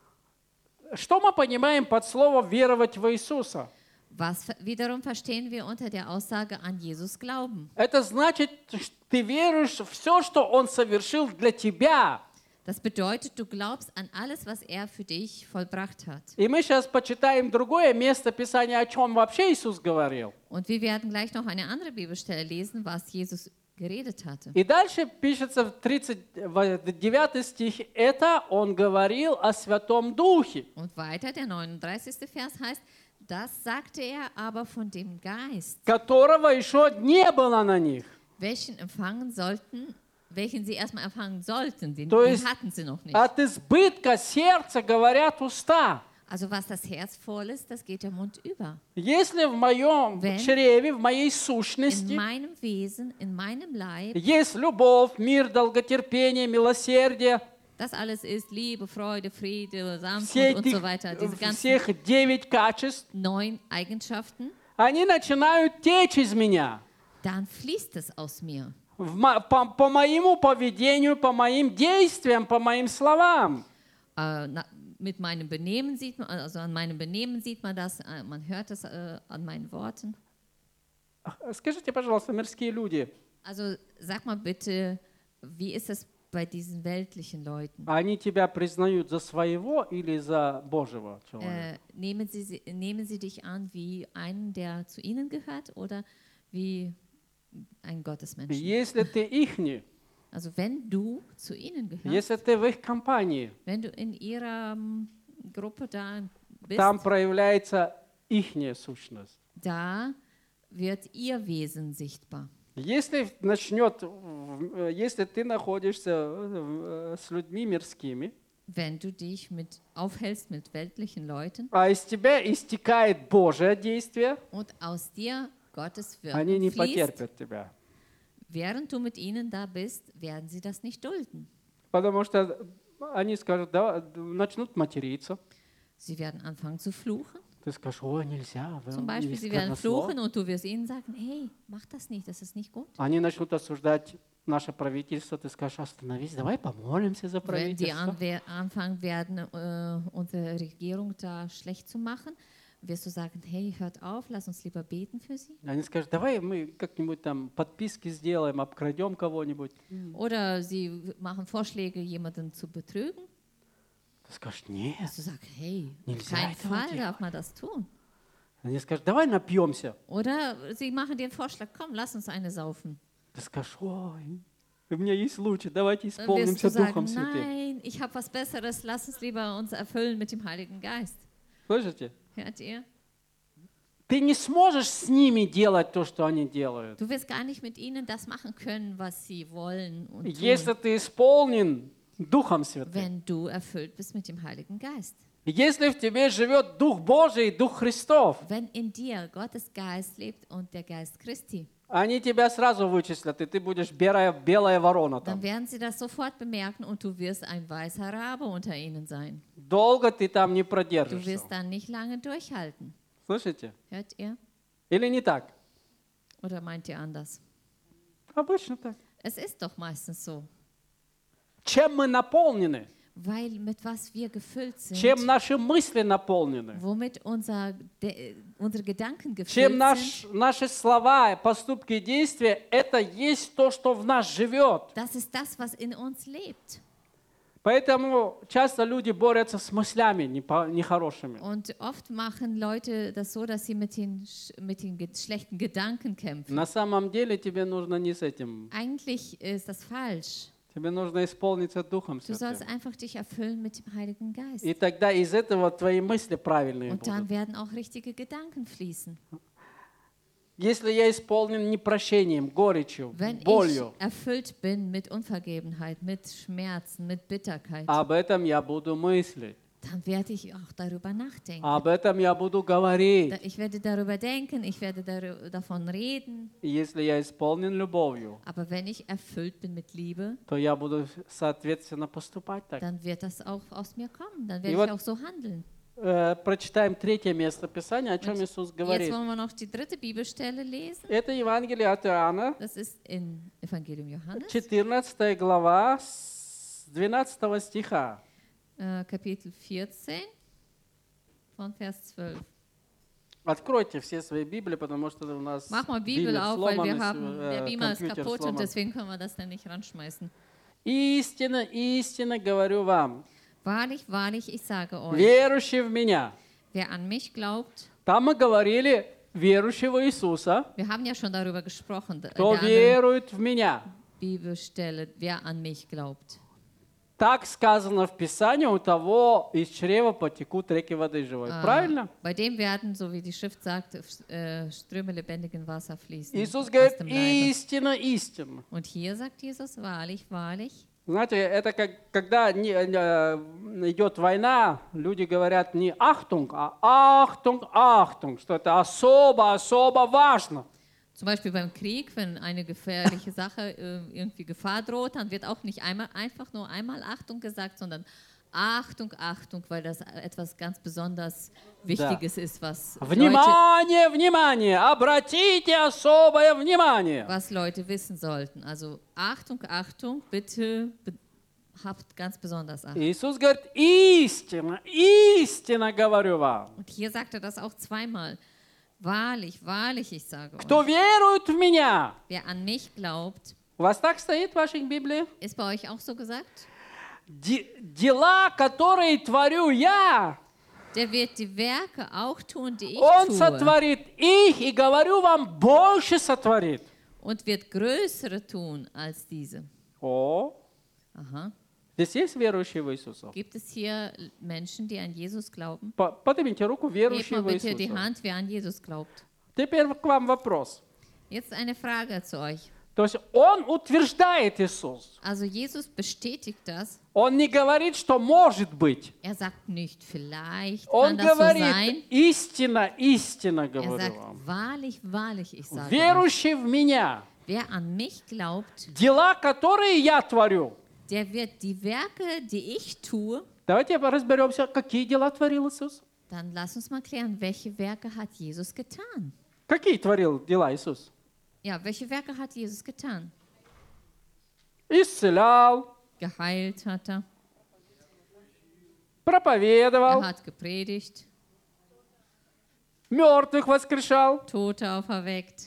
Что мы понимаем под словом «веровать в Иисуса»? Was ver- wiederum verstehen wir unter der Aussage an Jesus glauben? Это значит, что ты веруешь в все, что Он совершил для тебя. Das bedeutet, du glaubst an alles, was er für dich vollbracht hat. И мы сейчас почитаем другое место Писания, о чем вообще Иисус говорил. Und wir werden gleich noch eine andere Bibelstelle lesen, was Jesus geredet hatte. И дальше пишется в тридцать девятый стих, это Он говорил о Святом Духе. Und weiter, der neununddreißigste Vers heißt, das sagte er aber von dem Geist, Которого еще не было на них. welchen empfangen sollten, welchen sie erstmal empfangen sollten, den, То den есть hatten sie noch nicht. от избытка сердца говорят уста. Also was das Herz voll ist, das geht der Mund über. Если в моем Wenn чреве, в моей In сущности meinem Wesen, in meinem Leib, есть любовь, мир, долготерпение, милосердие, das alles ist Liebe, Freude, Friede, все Sanftmut und этих, so weiter, diese ganzen всех девять качеств, neun Eigenschaften, они начинают течь из меня. dann fließt es aus mir. В мо- по, по моему поведению, по моим действиям, по моим словам. Äh, na, mit meinem Benehmen sieht man, also an meinem Benehmen sieht man das, äh, man hört es äh, an meinen Worten. Скажите, пожалуйста, мирские люди, Also sag mal bitte, wie ist es bei diesen weltlichen Leuten? они тебя признают за своего или за Божьего человека? Äh, nehmen, sie, sie- nehmen sie dich an wie einen, der zu ihnen gehört oder wie ein Gottesmenschen? Если ты ихний, Also wenn du zu ihnen gehörst, если ты в их компании, wenn du in ihrer ähm, Gruppe da bist, там проявляется ихняя сущность. da wird ihr Wesen sichtbar. Если начнет, в- если ты находишься э, с людьми мирскими, Wenn du dich mit, aufhältst mit weltlichen Leuten а из тебя истекает Божье действие, und aus dir Gottes они не Wirken fließt, потерпят тебя. während du mit ihnen da bist, werden sie das nicht dulden. Потому что они скажут, да, начнут материться. Sie werden anfangen zu fluchen. Ты скажешь, ой, нельзя. вы- Zum Beispiel, есть sie werden сквернослов». fluchen und du wirst ihnen sagen, hey, mach das nicht, das ist nicht gut. Они начнут осуждать наше правительство. Ты скажешь, остановись, давай помолимся за Wenn die правительство. anwe- anfangen werden, äh, unsere Regierung da schlecht zu machen, wirst du sagen, hey, hört auf, lass uns lieber beten für sie. Они скажут, давай мы как-нибудь там подписки сделаем, обкрадем кого-нибудь. Oder sie machen Vorschläge, jemanden zu betrügen. Ты скажешь, нет. Dass du sagst, hey, auf Нельзя keinen этого Fall делать. darf man das tun. Они скажут, давай напьемся. Oder sie machen dir den Vorschlag, komm, lass uns eine saufen. Ты скажешь, ой, у меня есть лучше, давайте Dann wirst исполнимся du sagen, Духом Святым. nein, ich habe was Besseres, lass uns lieber uns erfüllen mit dem Heiligen Geist. Слышите? Hört ihr? Ты не сможешь с ними делать то, что они делают. Du wirst gar nicht mit ihnen das machen können, was sie wollen und Если tun, ты исполнен Духом Святым. wenn du erfüllt bist mit dem Heiligen Geist. Если в тебе живет Дух Божий и Дух Христов, Wenn in dir Gottes Geist lebt und der Geist Christi, они тебя сразу вычислят, и ты будешь белая, белая ворона dann там. werden sie das sofort bemerken und du wirst ein weißer Rabe unter ihnen sein. Долго ты там не Du продержишься. wirst dann nicht lange durchhalten. Слышите? Hört ihr? Или не так? Oder meint ihr anders? Обычно так. Es ist doch meistens so, Чем мы наполнены, weil mit was wir gefüllt sind, чем наши мысли наполнены, womit unser, de, unsere Gedanken gefüllt чем sind, наш, наши слова, поступки и действия, это есть то, что в нас живет. das ist das, was in uns lebt. Поэтому часто люди борются с мыслями непо- нехорошими. Und oft machen Leute das so, dass sie mit den, sch- mit den ge- schlechten Gedanken kämpfen. На самом деле тебе нужно не с этим. Eigentlich ist das falsch. Тебе нужно исполниться Духом Du sollst Святым. einfach dich erfüllen mit dem Heiligen Geist. И тогда из этого твои мысли правильные Und dann будут. werden auch richtige Gedanken fließen. Если я исполнен непрощением, горечью, Wenn болью, ich erfüllt bin mit Unvergebenheit, mit Schmerzen, mit Bitterkeit, об этом я буду мыслить. dann werde ich auch darüber nachdenken. Об этом я буду говорить. Da- Ich werde darüber denken, ich werde darü- davon reden. И если я исполнен любовью, Aber wenn ich erfüllt bin mit Liebe, то я буду соответственно поступать так. dann wird das auch aus mir kommen. Dann И werde вот- ich auch so handeln. Э, Прочитаем третье место Писания, о чем Und Иисус Jetzt говорит. wollen wir noch die dritte Bibelstelle lesen. Это Евангелие от Иоанна, Das ist in Evangelium Johannes, четырнадцатая глава, с двенадцатого стиха. äh, Kapitel vierzehn, von Vers zwölf. Откройте все свои Библии, потому что у нас Mach mal Bibel Бибель auf, weil wir сломан, haben, э, der Beamer ist компьютер kaputt und сломан. deswegen können wir das dann nicht ranschmeißen. Истинно, истинно говорю вам, Wahrlich, wahrlich, ich sage euch, верующий в Меня. wer an mich glaubt, Там мы говорили верующего Иисуса, wir haben ja schon darüber gesprochen, in кто der anderen верует в Меня. Bibelstelle, wer an mich glaubt. Так сказано в Писании, у того из чрева потекут реки воды живой. Ah, Правильно? Bei dem werden, so wie die Schrift sagt, äh, Ströme lebendigen Wasser fließen Иисус aus говорит, dem Leibe. истинно, истинно. Und hier sagt Jesus, wahrlich, wahrlich. Знаете, это как, когда не- э, идет война, люди говорят не «ахтунг», а «ахтунг, ахтунг», что это особо, особо важно. Zum Beispiel beim Krieg, wenn eine gefährliche Sache äh, irgendwie Gefahr droht, dann wird auch nicht einmal, einfach nur einmal Achtung gesagt, sondern Achtung, Achtung, weil das etwas ganz besonders Wichtiges ist, was Leute, Внимание, внимание! Обратите особое внимание! was Leute wissen sollten. Also Achtung, Achtung, bitte be- habt ganz besonders Achtung. Иисус говорит, истинно, истинно говорю вам. Und hier sagt er das auch zweimal. Wahrlich, wahrlich, ich sage Кто euch, верует в меня. wer an mich glaubt, У вас так стоит в вашей Библии? ist bei euch auch so gesagt? Де- Дела, которые творю я, Der wird die Werke auch tun, die ich Он tue, сотворит их, и говорю вам, больше сотворит. und wird größere tun als diese. О, Aha. здесь есть верующие в Иисуса? Gibt es hier Menschen, die an Jesus glauben? По- Поднимите руку, Hebt верующие mal в bitte die Иисуса. Hand, wer an Jesus glaubt. Теперь к вам вопрос. Jetzt eine Frage zu euch. То есть Он утверждает Иисус. Also Jesus bestätigt das. Он не говорит, что может быть. Er sagt nicht, vielleicht Он kann das so sein. говорит, истина, истина, Er говорю sagt, вам. wahrlich, wahrlich, ich sage euch, Верующий в меня, wer an mich glaubt, дела, которые я творю. der wird die Werke, die ich tue, Давайте разберемся, какие дела творил Иисус. dann lass uns mal klären, welche Werke hat Jesus getan? Какие творил дела Иисус? Ja, welche Werke hat Jesus getan? Исцелял, Geheilt hat er, проповедовал, er hat gepredigt, мертвых воскрешал, Tote auferweckt,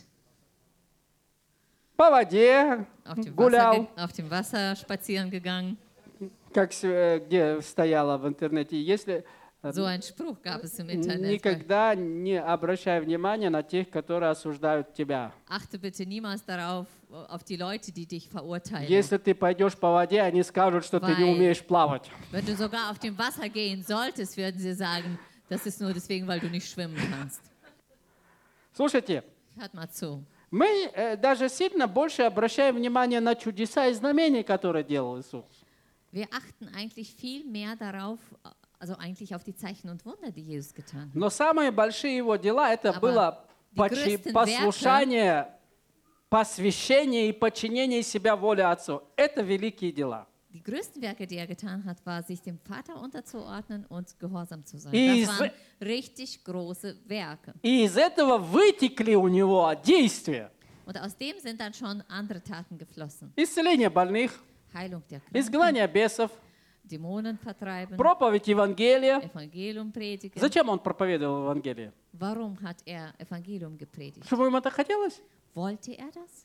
по воде auf dem Wasser, гулял, ge- auf dem Wasser spazieren gegangen. как с- э, где стояло в интернете. Если э, So ein Spruch gab es im Internet. никогда не обращай внимания на тех, которые осуждают тебя. Achte bitte niemals darauf, auf die Leute, die dich verurteilen. Если ты пойдешь по воде, они скажут, что ты не Weil- умеешь плавать. Wenn du sogar auf dem Wasser gehen solltest, würden sie sagen, das ist nur deswegen, weil du nicht schwimmen kannst. Слушайте, Hört mal zu. мы э, даже сильно больше обращаем внимание на чудеса и знамения, которые делал Иисус. Wir achten eigentlich viel mehr darauf, also eigentlich auf die Zeichen und Wunder, die Jesus getan hat. Но самые большие его дела это Aber было die почи- größten послушание, посвящение и подчинение себя воле Отцу. Это великие дела. Die größten Werke, die er getan hat, war, sich dem Vater unterzuordnen und gehorsam zu sein. И Das из- waren richtig große Werke. И из этого вытекли у него действия. Und aus dem sind dann schon andere Taten geflossen. Исцеление больных, Heilung der Kranken, изгнание бесов, Dämonen vertreiben, проповедь Евангелия. Evangelium predigen. Зачем он проповедовал Евангелие? Warum hat er Evangelium gepredigt? Чтобы ему это хотелось? Wollte er das?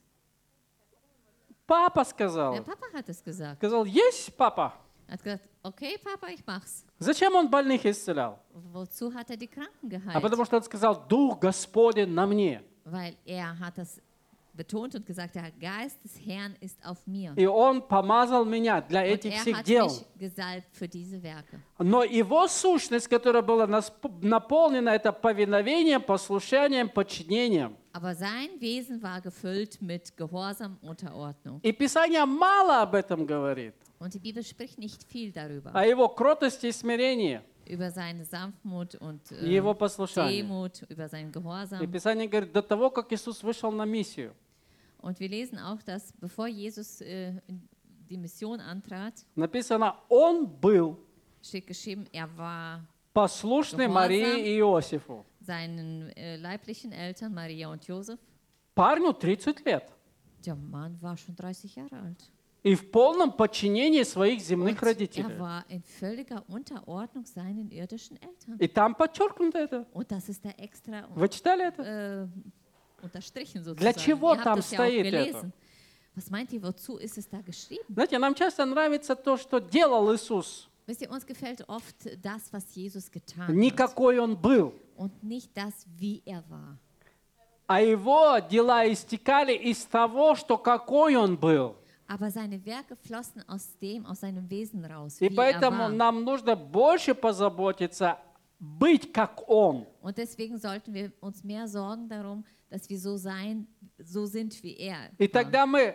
Папа Der сказал. Papa hat es gesagt. Сказал, есть папа. Er hat gesagt, okay, Papa, ich mach's. Зачем он больных исцелял? Wozu hat er die Kranken А geheilt? потому что он сказал, Дух Господень на мне. Weil er hat das betont und gesagt, der Geist des Herrn ist auf mir. И он помазал меня для Und этих er всех hat дел. mich gesalbt für diese Werke. Но его сущность, которая была насп- наполнена, это повиновением, послушанием, подчинением. Aber sein Wesen war gefüllt mit Gehorsam, Unterordnung. И Писание мало об этом говорит. Und die Bibel spricht nicht viel darüber. О его кротости и смирении, Über seine Sanftmut und и äh, его послушании. Demut, über seinen И Gehorsam. Писание говорит, до того, как Иисус вышел на миссию, Und wir lesen auch, dass bevor Jesus äh, in die Mission antrat, написано, он был steht geschrieben, er war послушный Gehorsam. Марии и Иосифу. seinen äh, leiblichen Eltern, Maria und Josef. Парню тридцать лет. Der Mann war schon dreißig Jahre alt. И в полном подчинении своих земных Und родителей. er war in völliger Unterordnung seinen irdischen Eltern. И там подчеркнуто это. Und das ist da extra Вы читали это? äh, unterstrichen Для sozusagen. чего Ihr habt там das ja auch стоит это? gelesen. Was meint ihr, wozu ist es da geschrieben? Знаете, нам часто нравится то, что делал Иисус. Wisst ihr, uns gefällt oft das, was Jesus getan Не hat какой он был. und nicht das, wie er war. А его дела истекали из того, что какой он был. Aber seine Werke flossen aus dem, aus seinem Wesen raus, И wie er поэтому war. нам нужно больше позаботиться быть как он. Und deswegen sollten wir uns mehr sorgen darum, dass wir so sein, so sind wie er. И war. тогда мы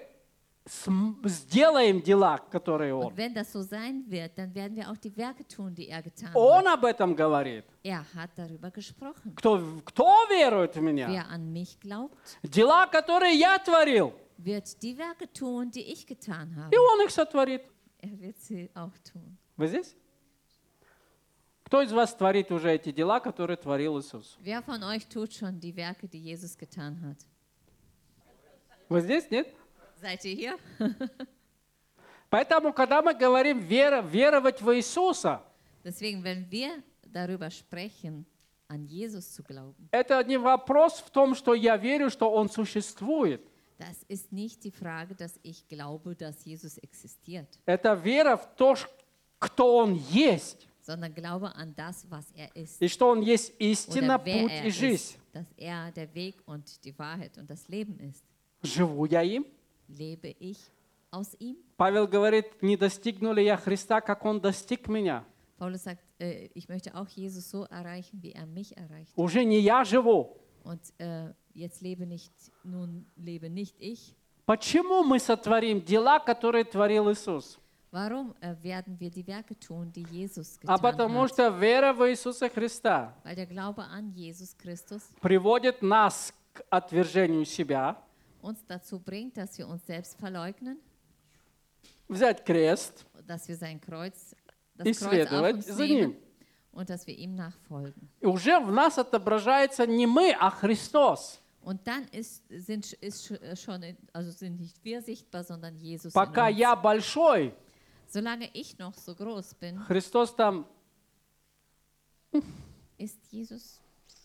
см- сделаем дела, которые он. Und wenn das so sein wird, dann werden wir auch die Werke tun, die er getan Он hat. об этом говорит. Er hat darüber gesprochen. Кто, кто верует в меня? Wer an mich glaubt, Дела, которые я творил. wird die Werke tun, die ich getan habe. И он их сотворит. Er wird sie auch tun. Вы здесь? Кто из вас творит уже эти дела, которые творил Иисус? Wer von euch tut schon die Werke, die Jesus getan hat? Вы здесь, нет? Seid ihr hier? Поэтому, когда мы говорим вера, веровать в Иисуса, Deswegen, wenn wir darüber sprechen, an Jesus zu glauben. Это не вопрос в том, что я верю, что Он существует. Das ist nicht die Frage, dass ich glaube, dass Jesus existiert, Это вера в то, ш- кто Он есть. sondern Glaube an das, was er ist. И что Он есть истина, Oder wer путь er и жизнь. ist, dass er der Weg und die Wahrheit und das Leben ist. Живу я им. Lebe ich aus ihm? Павел говорит, не достигну ли я Христа, как Он достиг меня. Paulus sagt, äh, ich möchte auch Jesus so erreichen, wie er mich erreicht. Уже не я живу. Und äh, jetzt lebe nicht, nun lebe nicht ich. Почему мы сотворим дела, которые творил Иисус? Warum äh, werden wir die Werke tun, die Jesus А getan потому hat? что вера в Иисуса Христа Weil der Glaube an Jesus Christus приводит нас к отвержению себя, uns dazu bringt, dass wir uns selbst verleugnen, взять крест dass wir sein Kreuz, и das Kreuz auf следовать uns за nehmen Ним. und dass wir ihm nachfolgen. И уже в нас отображается не мы, а Христос. Und dann ist, sind, ist schon, also sind nicht wir sichtbar, sondern Jesus Пока in uns. я большой, Solange ich noch so groß bin, Христос там, ist Jesus.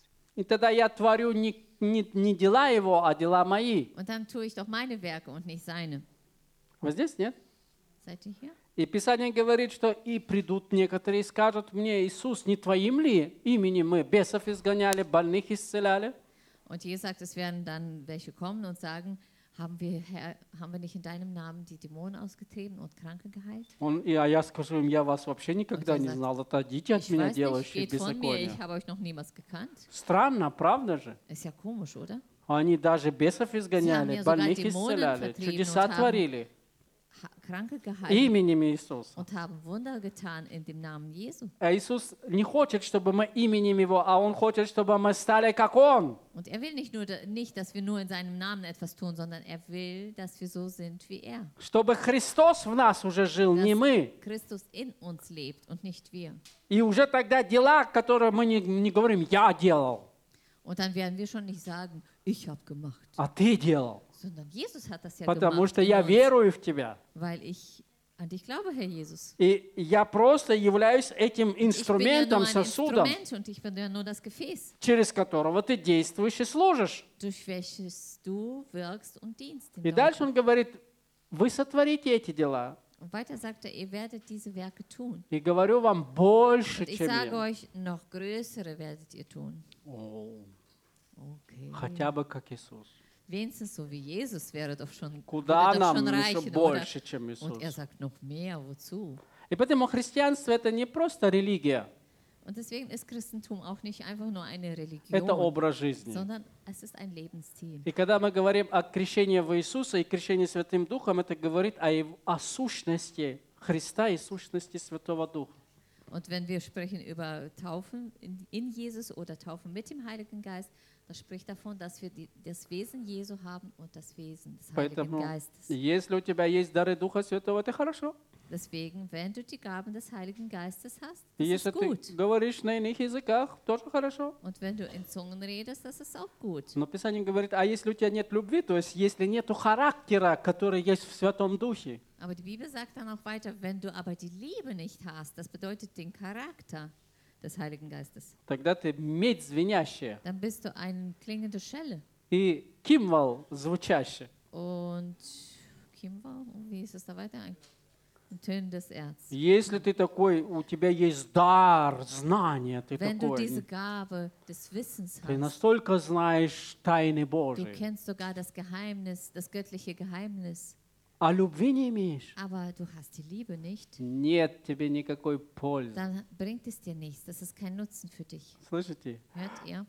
и тогда я творю не, не, не дела Его, а дела мои. Und dann tue ich doch meine Werke und nicht seine. Вот здесь нет? Seid ihr hier? И Писание говорит, что и придут некоторые и скажут мне, Иисус, не Твоим ли именем мы бесов изгоняли, больных исцеляли? Und Jesus sagt, es werden dann welche kommen und sagen, haben wir, Herr, haben wir nicht in deinem Namen die Dämonen ausgetrieben und Kranke geheilt? Он, и, а я скажу им, я вас вообще никогда не знал, отойдите от Ich меня, weiß nicht, делающие geht von mir, беззаконие. ich habe euch noch niemals gekannt. Странно, правда же? Ist ja komisch, oder? Они даже бесов изгоняли, ja sogar больных Dämonen исцеляли, vertrieben чудеса und haben творили Ha Kranke geheilt именем Иисуса. und haben Wunder getan in dem Namen Jesu. А Иисус не хочет, чтобы мы именем Его, а Он хочет, чтобы мы стали как Он. Und er will nicht nur, da- nicht, dass wir nur in seinem Namen etwas tun, sondern er will, dass wir so sind wie er. Чтобы Христос в нас уже жил, не мы. Christus in uns lebt und nicht wir. И уже тогда дела, которые мы не, не говорим, я делал, Und dann werden wir schon nicht sagen, ich habe gemacht, а ты делал. sondern Jesus hat das ja Потому gemacht что in я uns, верую в Тебя. weil ich an dich glaube, Herr Jesus. И я просто являюсь этим Ich bin ja nur инструментом, ein сосудом, Instrument und ich bin ja nur das Gefäß, через которого ты действуешь и служишь. durch welches du wirkst und dienst. Dem И Leuten. дальше он говорит, вы сотворите эти дела. Und weiter sagt er, ihr werdet diese Werke tun. И говорю вам больше, Und ich чем sage я. euch, noch größere werdet ihr tun. О, Okay. хотя бы как Иисус. Wenigstens so wie Jesus wäre doch schon, Куда würde doch нам schon еще reichen, oder? больше, чем Иисус? Und er sagt noch mehr, wozu? И поэтому христианство это не просто религия, Und deswegen ist Christentum auch nicht einfach nur eine это Religion, образ жизни. sondern es ist ein Lebensstil. И когда мы говорим о крещении в Иисуса и крещении Святым Духом, это говорит о, его- о сущности Христа и сущности Святого Духа. Und wenn wir sprechen über Taufen in, in Jesus oder Taufen mit dem Heiligen Geist, das spricht davon, dass wir die, das Wesen Jesu haben und das Wesen des Heiligen Поэтому, Geistes. если у тебя есть дары Духа Святого, это хорошо. Deswegen, wenn du die Gaben des Heiligen Geistes hast, И das если ist ты gut. говоришь на иных языках, тоже хорошо. Und wenn du in Zungen redest, das ist auch gut. Но Писание говорит, а если у тебя нет любви, то есть если нет характера, который есть в Святом Духе, Aber die Bibel sagt dann auch weiter, wenn du aber die Liebe nicht hast, das bedeutet den Charakter des Heiligen Geistes, тогда ты медь звенящая dann bist du eine klingende Schelle. и кимвал звучащий. Und Kimber, wie ist es da weiter? Ein, ein tönendes Erz. Если ты такой, у тебя есть дар, знание, ты Wenn du diese такой, Gabe des Wissens ты hast, настолько знаешь тайны du Божьи, kennst sogar das Geheimnis, das göttliche Geheimnis, а любви не имеешь, aber du hast die Liebe nicht, нет тебе никакой пользы. dann bringt es dir nichts. Das ist kein Nutzen für dich. Слышите? Hört ihr?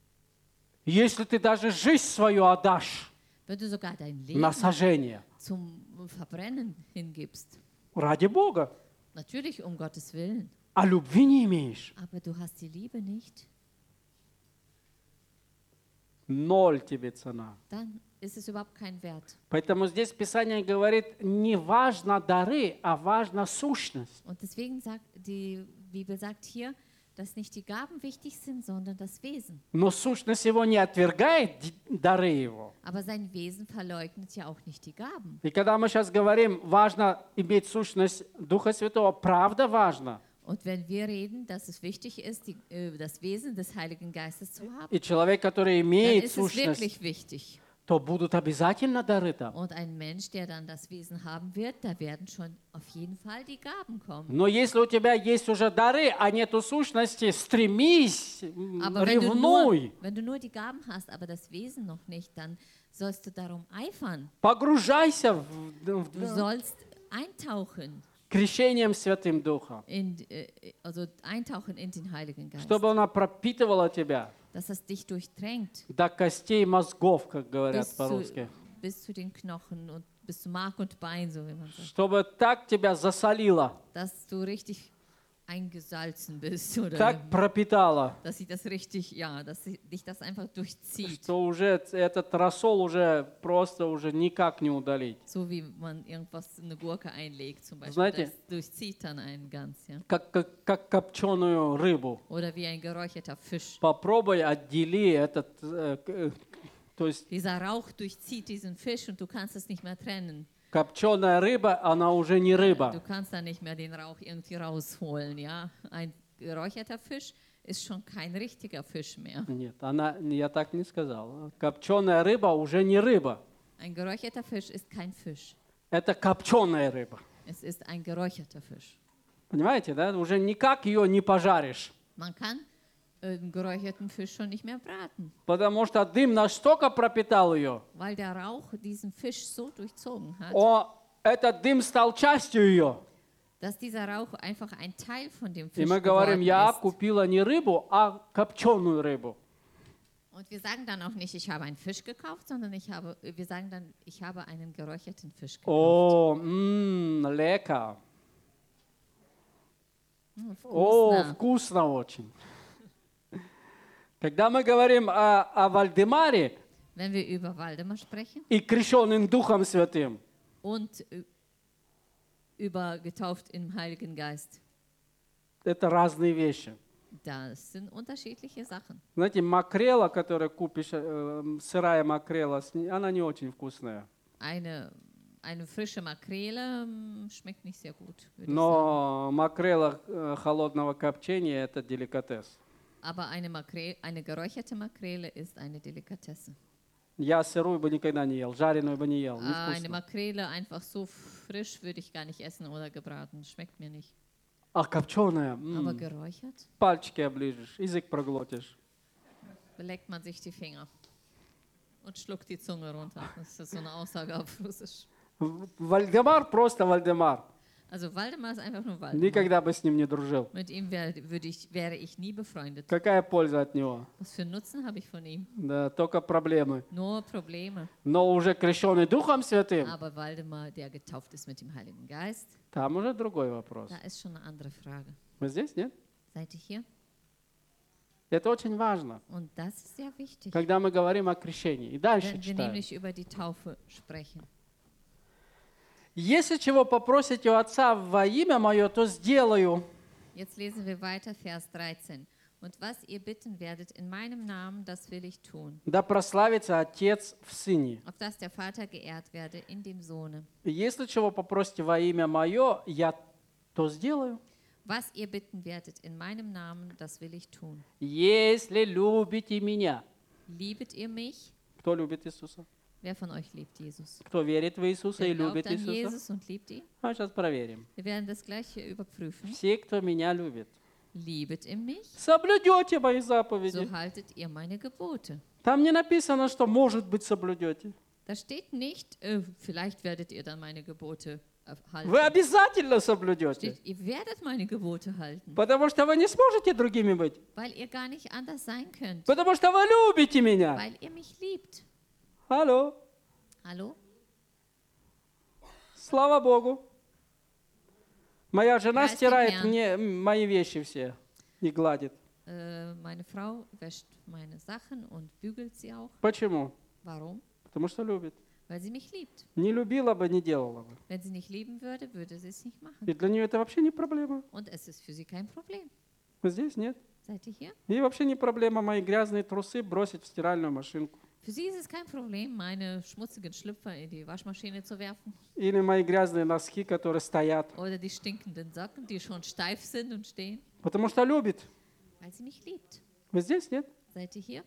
Если ты даже жизнь свою отдашь Wenn du sogar dein Leben на сожжение, zum Verbrennen hingibst, ради Бога, natürlich um Gottes Willen, а любви не имеешь, aber du hast die Liebe nicht, ноль тебе цена. dann ist es überhaupt kein Wert. Поэтому здесь Писание говорит, не важно дары, а важна сущность. Und deswegen sagt die Bibel sagt hier, dass nicht die Gaben wichtig sind, sondern das Wesen. Но сущность его не отвергает д- дары его. Aber sein Wesen verleugnet ja auch nicht die Gaben. И когда мы сейчас говорим, важно иметь сущность Духа Святого, правда важно. Und wenn wir reden, dass es wichtig ist, die, äh, das Wesen des Heiligen Geistes zu haben, и человек, который dann имеет ist es сущность, wirklich wichtig. то будут обязательно дары там. Und ein Mensch, der dann das Wesen haben wird, da werden schon auf jeden Fall die Gaben kommen. Но если у тебя есть уже дары, а нету сущности, стремись, м, Aber wenn du, nur, ревнуй, wenn du nur die Gaben hast, aber das Wesen noch nicht, dann sollst du darum eifern. погружайся в, в- Du sollst eintauchen, крещением Святым Духом, in, äh, also eintauchen in den Heiligen Geist, чтобы она пропитывала тебя dass es dich durchdrängt до костей и мозгов, как говорят bis zu, по-русски. bis zu den Knochen und bis zu Mark und Bein, so wie man sagt. Чтобы так тебя засолила, Dass du richtig eingesalzen bist oder так пропитала, dass sich das richtig, ja, dass sie- dich das einfach durchzieht. что уже этот рассол уже просто уже никак не удалить. So wie man irgendwas in eine Gurke einlegt zum Beispiel. Знаете, Das durchzieht dann einen ganz, ja. Как, как, как копченую рыбу. Oder wie ein geräucherter Fisch. Попробуй отдели этот, э, к- э, то есть Dieser Rauch durchzieht diesen Fisch und du kannst es nicht mehr trennen. копченая рыба, она уже не Du рыба. kannst da nicht mehr den Rauch irgendwie rausholen, ja. Ein geräucherter Fisch ist schon kein richtiger Fisch mehr. Нет, она, я так не сказал. Копченая рыба уже не рыба. Ein geräucherter Fisch ist kein Fisch. Это копченая рыба. Es ist ein geräucherter Fisch. Понимаете, да? Уже никак ее не пожаришь. Man kann äh, einen geräucherten Fisch schon nicht mehr braten, Потому что дым настолько пропитал ее, weil der Rauch diesen Fisch so durchzogen hat, о, этот дым стал частью ее. dass dieser Rauch einfach ein Teil von dem И Fisch мы говорим, geworden я ist. купила не рыбу, а копченую рыбу. Und wir sagen dann auch nicht, ich habe einen Fisch gekauft, sondern ich habe, wir sagen dann, ich habe einen geräucherten Fisch gekauft. О, м, lecker. Hm, О, вкусно. вкусно очень. Когда мы говорим о, о Вальдемаре Wenn wir über Waldemar sprechen и крещенным Духом Святым, und äh, über getauft im Heiligen Geist, это разные вещи. das sind unterschiedliche Sachen. Знаете, макрела, которую купишь, э, сырая макрела, с ней- она не очень вкусная. Eine, eine frische Makrele mm, schmeckt nicht sehr gut, würde ich sagen. Но макрела э, холодного копчения – это деликатес. Aber eine, Makre eine geräucherte Makrele ist eine Delikatesse. Я сырую бы никогда не ел, жареную бы не ел. Äh, eine Невкусно. Makrele einfach so frisch würde ich gar nicht essen oder gebraten. Schmeckt mir nicht. А копченая, м, Aber geräuchert пальчики оближешь, язык проглотишь. beleckt man sich die Finger und schluckt die Zunge runter. Das ist so eine Aussage auf Russisch. В- Вальдемар просто Вальдемар. Also Waldemar ist einfach nur Waldemar. Никогда бы с ним не дружил. Mit ihm wär, würde ich, wäre ich nie befreundet. Какая польза от него? Was für einen Nutzen habe ich von ihm? Да, только проблемы. Nur Probleme. Но уже крещенный Духом Святым, Aber Waldemar, der getauft ist mit dem Heiligen Geist, там уже другой вопрос. da ist schon eine andere Frage. Вы здесь, нет? Seid ihr hier? Это очень важно, Und das ist sehr wichtig, когда мы говорим о крещении. И дальше wenn wir читаем. nämlich über die Taufe sprechen. Если чего попросите у Отца во имя Мое, то сделаю. Jetzt lesen wir weiter, Vers dreizehn. Und was ihr bitten werdet in meinem Namen, das will ich tun, Да прославится Отец в Сыне. auf dass der Vater geehrt werde in dem Sohne. И если чего попросите во имя Мое, я то сделаю. Was ihr bitten werdet in meinem Namen, das will ich tun. Если любите Меня. Liebet ihr mich? Кто любит Иисуса? Wer von euch liebt Jesus? Кто верит в Иисуса и Wer glaubt любит an Иисуса? Jesus und liebt ihn? А сейчас проверим. Wir werden das gleich hier überprüfen. Все, кто Меня любит. Liebet ihr mich? Соблюдете Мои So заповеди. haltet ihr meine Gebote. Там не написано, что, может быть, соблюдете. Da steht nicht, äh, vielleicht werdet ihr dann meine Gebote äh, halten. Вы обязательно соблюдете. Steht, ihr werdet meine Gebote halten, Потому что вы не сможете другими быть. weil ihr gar nicht anders sein könnt, Потому что вы любите Меня. weil ihr mich liebt. Алло. Hallo? Слава Богу. Моя жена Preis dem стирает Herrn. мне м, мои вещи все и гладит. Äh, meine Frau wäscht meine Sachen und bügelt sie auch. Почему? Warum? Потому что любит. Weil sie mich liebt. Не любила бы, не делала бы. Wenn sie nicht lieben würde, würde sie es nicht machen. И для нее это вообще не проблема. Und es ist für sie kein Problem. Вы здесь нет? Seid ihr hier? И вообще не проблема мои грязные трусы бросить в стиральную машинку. Für sie ist es kein Problem, meine schmutzigen Schlüpfer in die Waschmaschine zu werfen или мои грязные носки, которые стоят. oder die stinkenden Socken, die schon steif sind und stehen, Потому что любит. weil sie mich liebt. Вы здесь, нет? Seid ihr hier?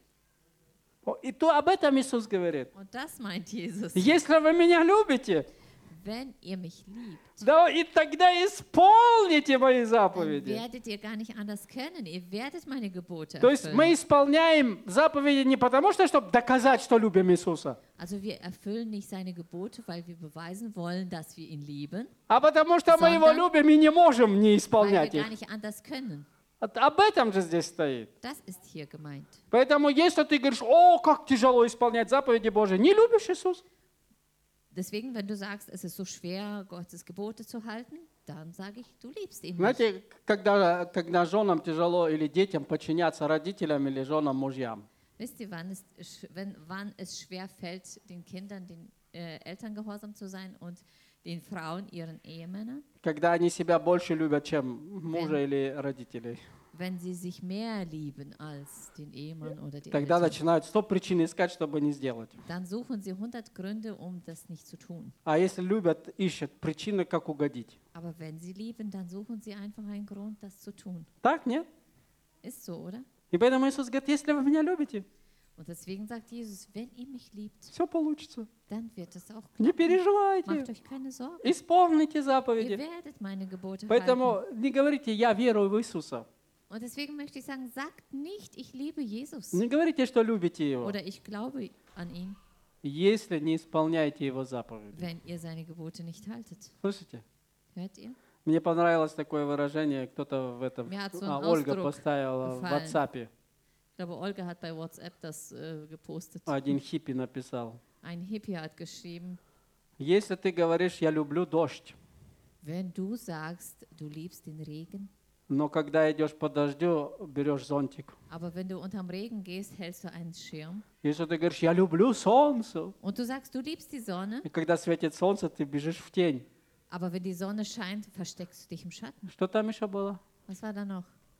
О, и то об этом Иисус говорит. Und das meint Jesus. Если вы меня любите, Wenn ihr mich liebt, да, и тогда исполните мои dann заповеди. werdet ihr gar nicht anders können. Ihr werdet meine Gebote То есть мы erfüllen. исполняем заповеди не потому, что чтобы доказать, что любим Иисуса, Also wir erfüllen nicht seine Gebote, weil wir beweisen wollen, dass wir ihn lieben, а потому что мы его Sondern- любим и не можем не weil wir исполнять gar их. nicht anders können. Вот об этом же здесь стоит. Das ist hier gemeint. Поэтому если ты говоришь, о, как тяжело исполнять заповеди Божьи, не любишь Иисуса. Deswegen, wenn du sagst, es ist so schwer, Gottes Gebote zu halten, dann sage ich, du liebst ihn nicht. Знаете, когда, когда женам тяжело или детям подчиняться родителям или женам мужьям, Wisst ihr, wann es, sch- wenn, wann es schwer fällt, den Kindern, den äh, Eltern gehorsam zu sein und den Frauen, ihren Ehemännern? когда они себя больше любят, чем мужа или родителей, Wenn sie sich mehr lieben als den Ehemann oder die тогда Eltern, начинают сто причин искать, чтобы не сделать. dann suchen sie hundert Gründe, um das nicht zu tun. А если любят, ищут причины, как угодить. Aber wenn sie lieben, dann suchen sie einfach einen Grund, das zu tun. Так, нет? Ist so, oder? И поэтому Иисус говорит, если вы меня любите, Und deswegen sagt Jesus, wenn ihr mich liebt, все получится. dann wird es auch Не klappen. Macht переживайте. euch keine Sorgen. Исполните Ihr заповеди. werdet meine Gebote halten. Поэтому не говорите, я верую в Иисуса. Und deswegen möchte ich sagen, sagt nicht, ich liebe Jesus Не говорите, что любите Его, oder ich glaube an ihn, если не исполняете Его заповеди. wenn ihr seine Gebote nicht haltet. Слышите? Hört ihr? Мне понравилось такое выражение, кто-то в этом, Mir hat so ein а, Ольга Ausdruck поставила в gefallen. WhatsApp, Ich glaube, Olga hat bei WhatsApp das äh, gepostet. один хиппи написал. Ein Hippie hat geschrieben, Если ты говоришь, я люблю дождь, wenn du sagst, du liebst den Regen, но когда идешь по дождю, берешь зонтик. aber wenn du unterm Regen gehst, hältst du einen Schirm. Если ты говоришь, я люблю солнце, Und du sagst, du liebst die Sonne, и когда светит солнце, ты бежишь в тень. aber wenn die Sonne scheint, versteckst du dich im Schatten. Что там еще было? Was war da noch?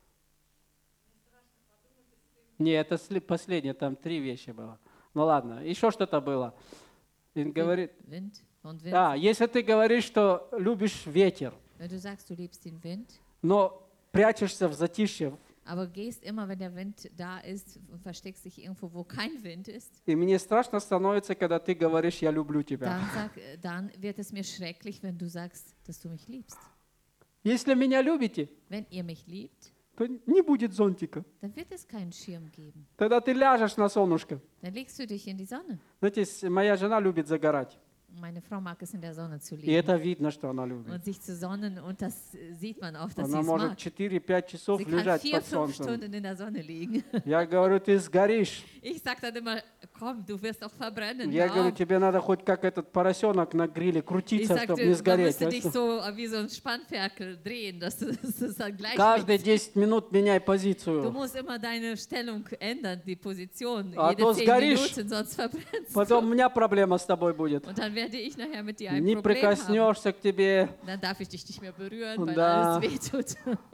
Не, это сли- последнее, там три вещи было. Ну ладно, еще что-то было. И говорит, Wind und Wind. а, если ты говоришь, что любишь ветер, Wenn du sagst, du liebst den Wind, но прячешься в затишье, aber gehst immer, wenn der Wind da ist und versteckst dich irgendwo, wo kein Wind ist, и мне страшно становится, когда ты говоришь, я люблю тебя. dann, sag, äh, dann wird es mir schrecklich, wenn du sagst, dass du mich liebst. Если меня любите, Wenn ihr mich liebt, то не будет зонтика. dann wird es keinen Schirm geben. Тогда ты ляжешь на солнышко. Dann legst du dich in die Sonne. Знаете, с- моя жена любит загорать. Meine Frau mag es in der Sonne zu И liegen это видно, что она любит. und sich zu sonnen und das äh, sieht man auch, dass sie Она es может mag. четыре-пять часов Sie kann лежать vier, под fünf солнцем. Stunden in der Sonne liegen. Я говорю, ты сгоришь. Ich sage dann immer, komm, du wirst auch verbrennen. Я hör говорю, auf. тебе надо хоть как этот поросенок на гриле Ich крутиться, чтобы не sagte, man сгореть. müsste dich so wie so ein Spannferkel drehen, dass du dass es dann gleich Каждые mit- десять минут меняй Du позицию. musst immer deine Stellung ändern, die Position, А jede то zehn сгоришь. Minuten, sonst verbrennst Потом у du. меня проблема с тобой будет. Und dann werde ich nachher mit dir ein Не Problem haben. прикоснешься к тебе, Dann darf ich dich nicht mehr berühren, weil Да. alles wehtut.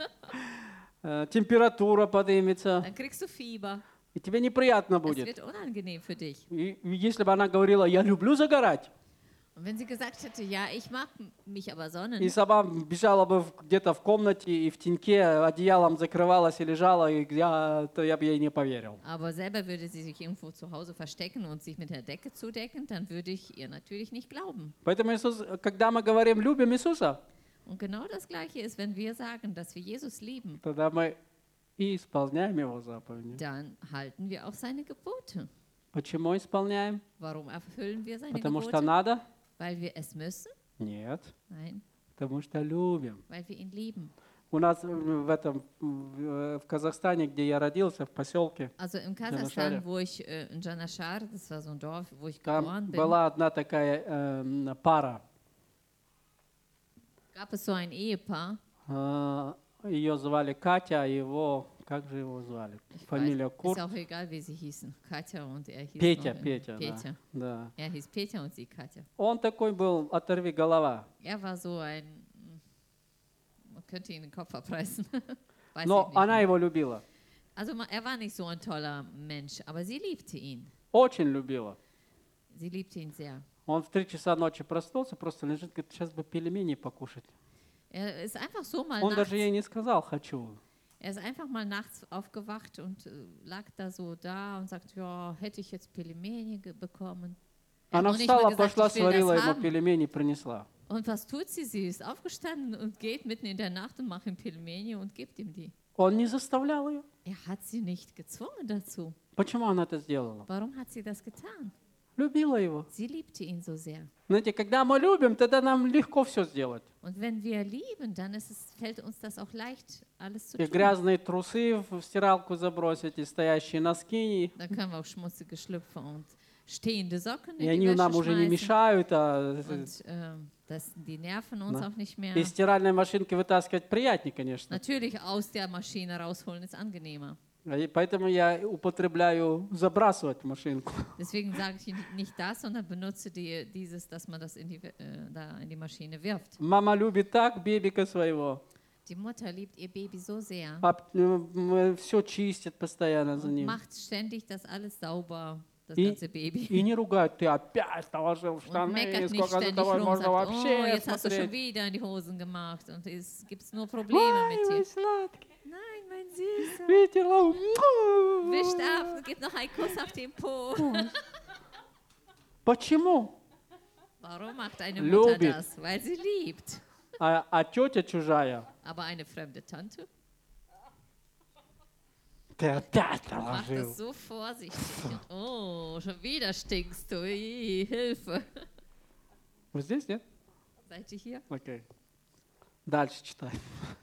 э, температура поднимется, Dann kriegst du Fieber. и тебе неприятно Es будет. wird unangenehm für dich. И и если бы она говорила, я люблю загорать, Und wenn sie gesagt hätte, ja, ich mag mich aber и sonnen, сама бежала бы в- где-то в комнате и в теньке одеялом закрывалась и лежала, и я, то я бы ей не поверил. aber selber würde sie sich irgendwo zu Hause verstecken und sich mit der Decke zudecken, dann würde ich ihr natürlich nicht glauben. Поэтому Иисус, когда мы говорим «любим Иисуса», Und genau das Gleiche ist, wenn wir sagen, dass wir Jesus lieben, тогда мы и исполняем Его заповеди. dann halten wir auch seine Gebote. Почему исполняем? Warum erfüllen wir seine Потому что Gebote? надо? Weil wir es müssen? Нет, Nein, потому что любим. weil wir ihn lieben. У нас в этом в в Казахстане, где я родился, в поселке, Also im Janashare. Kasachstan, wo ich äh, in Janashar, das war so ein Dorf, wo ich там geboren bin, была одна такая э, пара. gab es so ein Ehepaar. Э, Ее звали Катя, а его, как же его звали? Ich Фамилия weiß, Курт. ist auch egal, wie sie hießen. Katja und er hieß Петя, noch, äh, Петя, да. Peter. Да. Er hieß Peter und sie Katja. Он такой был, оторви голова. Er war so ein, mm, man könnte ihn den Kopf abreißen. Weiß Но ich nicht. она его любила. Also ma- er war nicht so ein toller Mensch, aber sie liebte ihn. Очень любила. Sie liebte ihn sehr. Он в три часа ночи проснулся, просто лежит, говорит, сейчас бы пельмени покушать. Er ist einfach so mal Он nachts, даже ей не сказал «хочу». er ist einfach mal nachts aufgewacht und äh, lag da so da und sagt, ja, hätte ich jetzt Pelimeni ge- bekommen. Er hat Она noch nicht mal встала, gesagt, пошла, ich will сварила das ему haben. пельмени, принесла. Und was tut sie? Sie ist aufgestanden und geht mitten in der Nacht und macht ihm Pelmeni und gibt ihm die. Он не заставлял ее. Er hat sie nicht gezwungen dazu. Почему она это сделала? Warum hat sie das getan? Любила его. Sie liebte ihn so sehr. Знаете, когда мы любим, тогда нам легко все сделать. Und wenn wir lieben, dann ist es, fällt uns das auch leicht, alles zu И tun. грязные трусы в стиралку забросить, и стоящие носки. Da können wir auch schmutzige Schlüpfer und stehende Socken И in die они Wäsche нам уже не schmeißen. мешают, а Und äh, das, die nerven uns Na. auch nicht mehr. из стиральной машинки вытаскивать приятнее, конечно. Natürlich aus der Maschine rausholen ist angenehmer. И поэтому я употребляю забрасывать в машинку. Deswegen sage ich nicht das, sondern benutze die, dieses, dass man das in die, äh, da in die Maschine wirft. Мама любит так бебика своего. Die Mutter liebt ihr Baby so sehr Все чистит постоянно за und ним. macht ständig das alles sauber, das И, ganze Baby. и не ругает, ты опять положил в Und штаны, meckert nicht сколько за ständig тобой rum und можно sagt, oh, вообще jetzt hast du schon смотреть. wieder in die Hosen gemacht und es gibt nur Probleme Ой, mit мой dir. сладкий, Nein, mein Süßer. вытерла. Wischt ab, gib noch einen Kuss auf den Po. Почему? Warum macht eine Mutter Любит. das? Weil sie liebt. А, а тетя чужая, Aber eine fremde Tante ты опять macht положил. das so vorsichtig. Und, oh, schon wieder stinkst du. Ih, Hilfe. Вы здесь, нет? Seid ihr hier? Окей. Дальше читаем.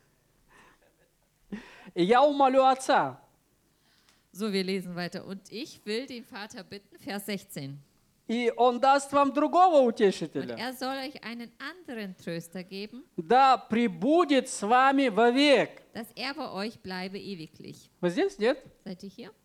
И я умолю отца. So, wir lesen weiter. Und ich will den Vater bitten, Vers sechzehn. И он даст вам другого Und утешителя. er soll euch einen anderen Tröster geben, Да пребудет с вами вовек. dass er bei euch bleibe ewiglich. Вы здесь, нет? Seid ihr hier?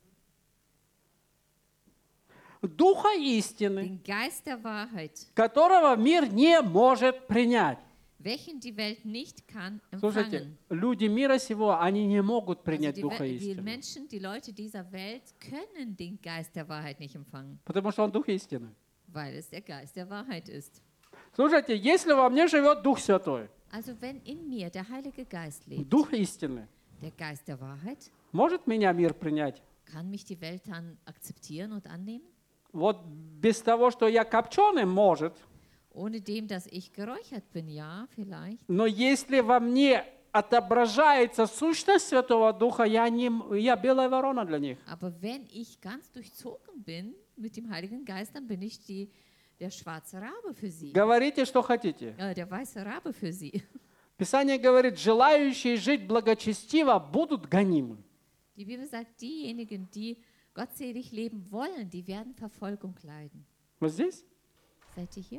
Духа истины, Den Geist der Wahrheit, которого мир не может принять. welchen die Welt nicht kann Слушайте, empfangen. люди мира сего, они не могут Also принять die, Духа Wel- die истины. Menschen, die Leute dieser Welt können den Geist der Wahrheit nicht empfangen, Потому что он Дух истины. weil es der Geist der Wahrheit ist. Слушайте, если во мне живет Дух Святой, Also wenn in mir der Heilige Geist lebt, Дух истины, der Geist der Wahrheit, может меня мир принять? kann mich die Welt dann akzeptieren und annehmen? Вот без того, что я копченый, может. Ohne dem, dass ich geräuchert bin, ja, vielleicht. Но если во мне отображается сущность Святого Духа, я, не, я белая ворона для них. Aber wenn ich ganz durchzogen bin mit dem Heiligen Geist, dann bin ich die, der schwarze Rabe für sie. Говорите, что хотите. Äh, der weiße Rabe für sie. Писание говорит, желающие жить благочестиво будут гонимы. Die Bibel sagt, diejenigen, die gottselig leben wollen, die werden Verfolgung leiden. Вот здесь? Seid ihr hier?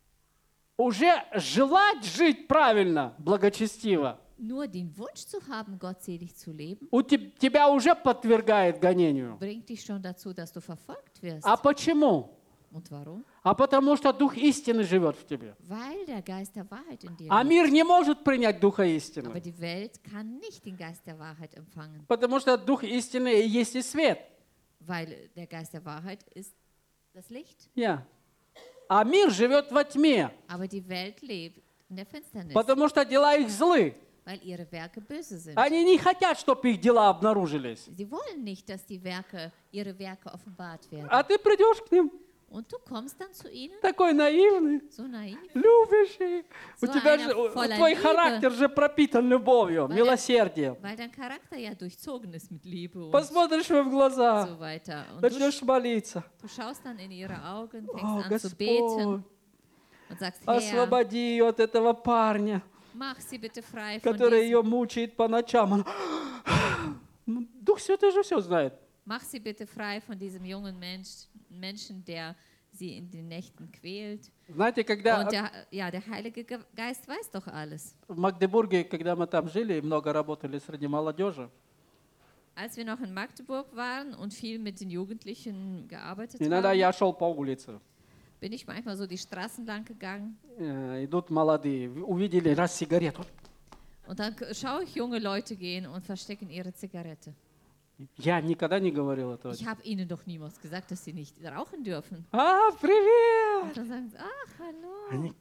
Уже желать жить правильно, благочестиво, Nur den Wunsch zu haben, gottselig zu leben, у te- тебя уже подвергает гонению. bringt dich schon dazu, dass du verfolgt wirst. А почему? Und warum? А потому что Дух истины живет в тебе. Weil der Geist der Wahrheit in dir А lebt. мир не может принять Духа Aber истины. die Welt kann nicht den Geist der Wahrheit empfangen, Потому что Дух истины и есть и свет. weil der Geist der Wahrheit ist das Licht. Я. А мир живет во тьме, Aber die Welt lebt in der Finsternis, потому что дела их злы. weil ihre Werke böse sind. Они не хотят, чтобы их дела обнаружились. Sie wollen nicht, dass die Werke, ihre Werke offenbart werden. А ты придешь к ним, Und du kommst dann zu ihnen, такой наивный, so naiv, любящий. У So тебя einer же, у- voller твой Liebe. характер же пропитан любовью, Weil- милосердием. weil dein Charakter ja durchzogen ist mit Liebe und Посмотришь им в глаза, so weiter. Und du, начнешь молиться. du schaust dann in ihre Augen, О, fängst an zu beten Господь, und sagst, Herr, освободи ее от этого парня, mach sie bitte frei von который diesem, ее мучает по ночам. Она- Ну, Дух Святой же все знает. mach sie bitte frei von diesem jungen Mensch, Menschen, der sie in den Nächten quält. Знаете, когда Und der, ja, der Heilige Ge- Geist weiß doch alles. в Магдебурге, когда мы там жили и много работали среди молодежи, Als wir noch in Magdeburg waren und viel mit den Jugendlichen gearbeitet иногда haben, я шел по улице. bin ich manchmal so die Straßen lang gegangen Э, Идут молодые, увидели раз сигарету. und dann k- schaue ich junge Leute gehen und verstecken ihre Zigarette. Я никогда не говорил этого. Ich habe ihnen doch niemals gesagt, dass sie nicht rauchen dürfen. А, Und привет! dann sagen sie, ach, hallo. Они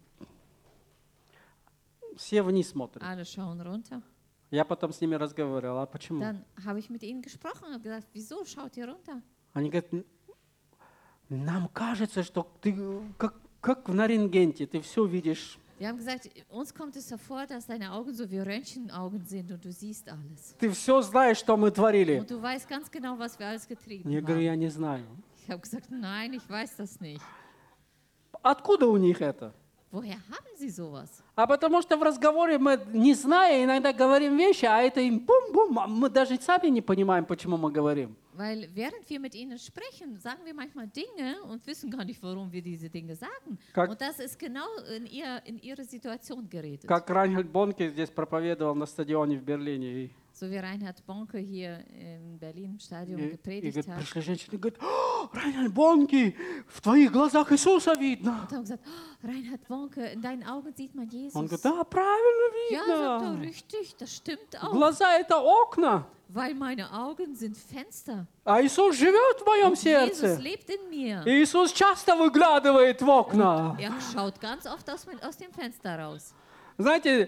все вниз смотрят. Alle schauen runter. Я потом с ними разговаривал. А почему? Dann habe ich mit ihnen gesprochen und habe gesagt, wieso schaut ihr runter? Они говорят, «Н- нам кажется, что ты как, как на рентгене, ты все видишь. Die haben gesagt, uns kommt es hervor, dass deine Augen so wie Röntgenaugen sind und du siehst alles. Ты все знаешь, что мы творили. Und du weißt ganz genau, was wir alles getrieben Я говорю, haben. я не знаю. Ich habe gesagt, nein, ich weiß das nicht. Откуда у них это? Woher haben sie sowas? А потому что в разговоре мы, не зная, иногда говорим вещи, а это им бум-бум, а мы даже сами не понимаем, почему мы говорим. Weil während wir mit ihnen sprechen, sagen wir manchmal Dinge und wissen gar nicht, warum wir diese Dinge sagen. Как- Und das ist genau in, ihr, in ihre Situation geredet. Как Райнхольд Бонке здесь проповедовал на стадионе в Берлине. И, So wie Reinhard Bonke hier in Berlin im Stadion и- и gepredigt говорит, hat. пришли женщины и говорят, «О, Райнхольд Бонке, в твоих глазах Иисуса видно. Und haben gesagt, oh, Reinhard Bonke, in deinen Augen sieht man Jesus. Он говорит, да, правильно Ja, sagt er, видно. richtig, das stimmt auch. Глаза — это окна, Weil meine Augen sind Fenster. а Иисус живет в моем Jesus сердце. lebt in mir. Иисус часто выглядывает в окна. Er schaut ganz oft aus, aus dem Fenster raus. Знаете,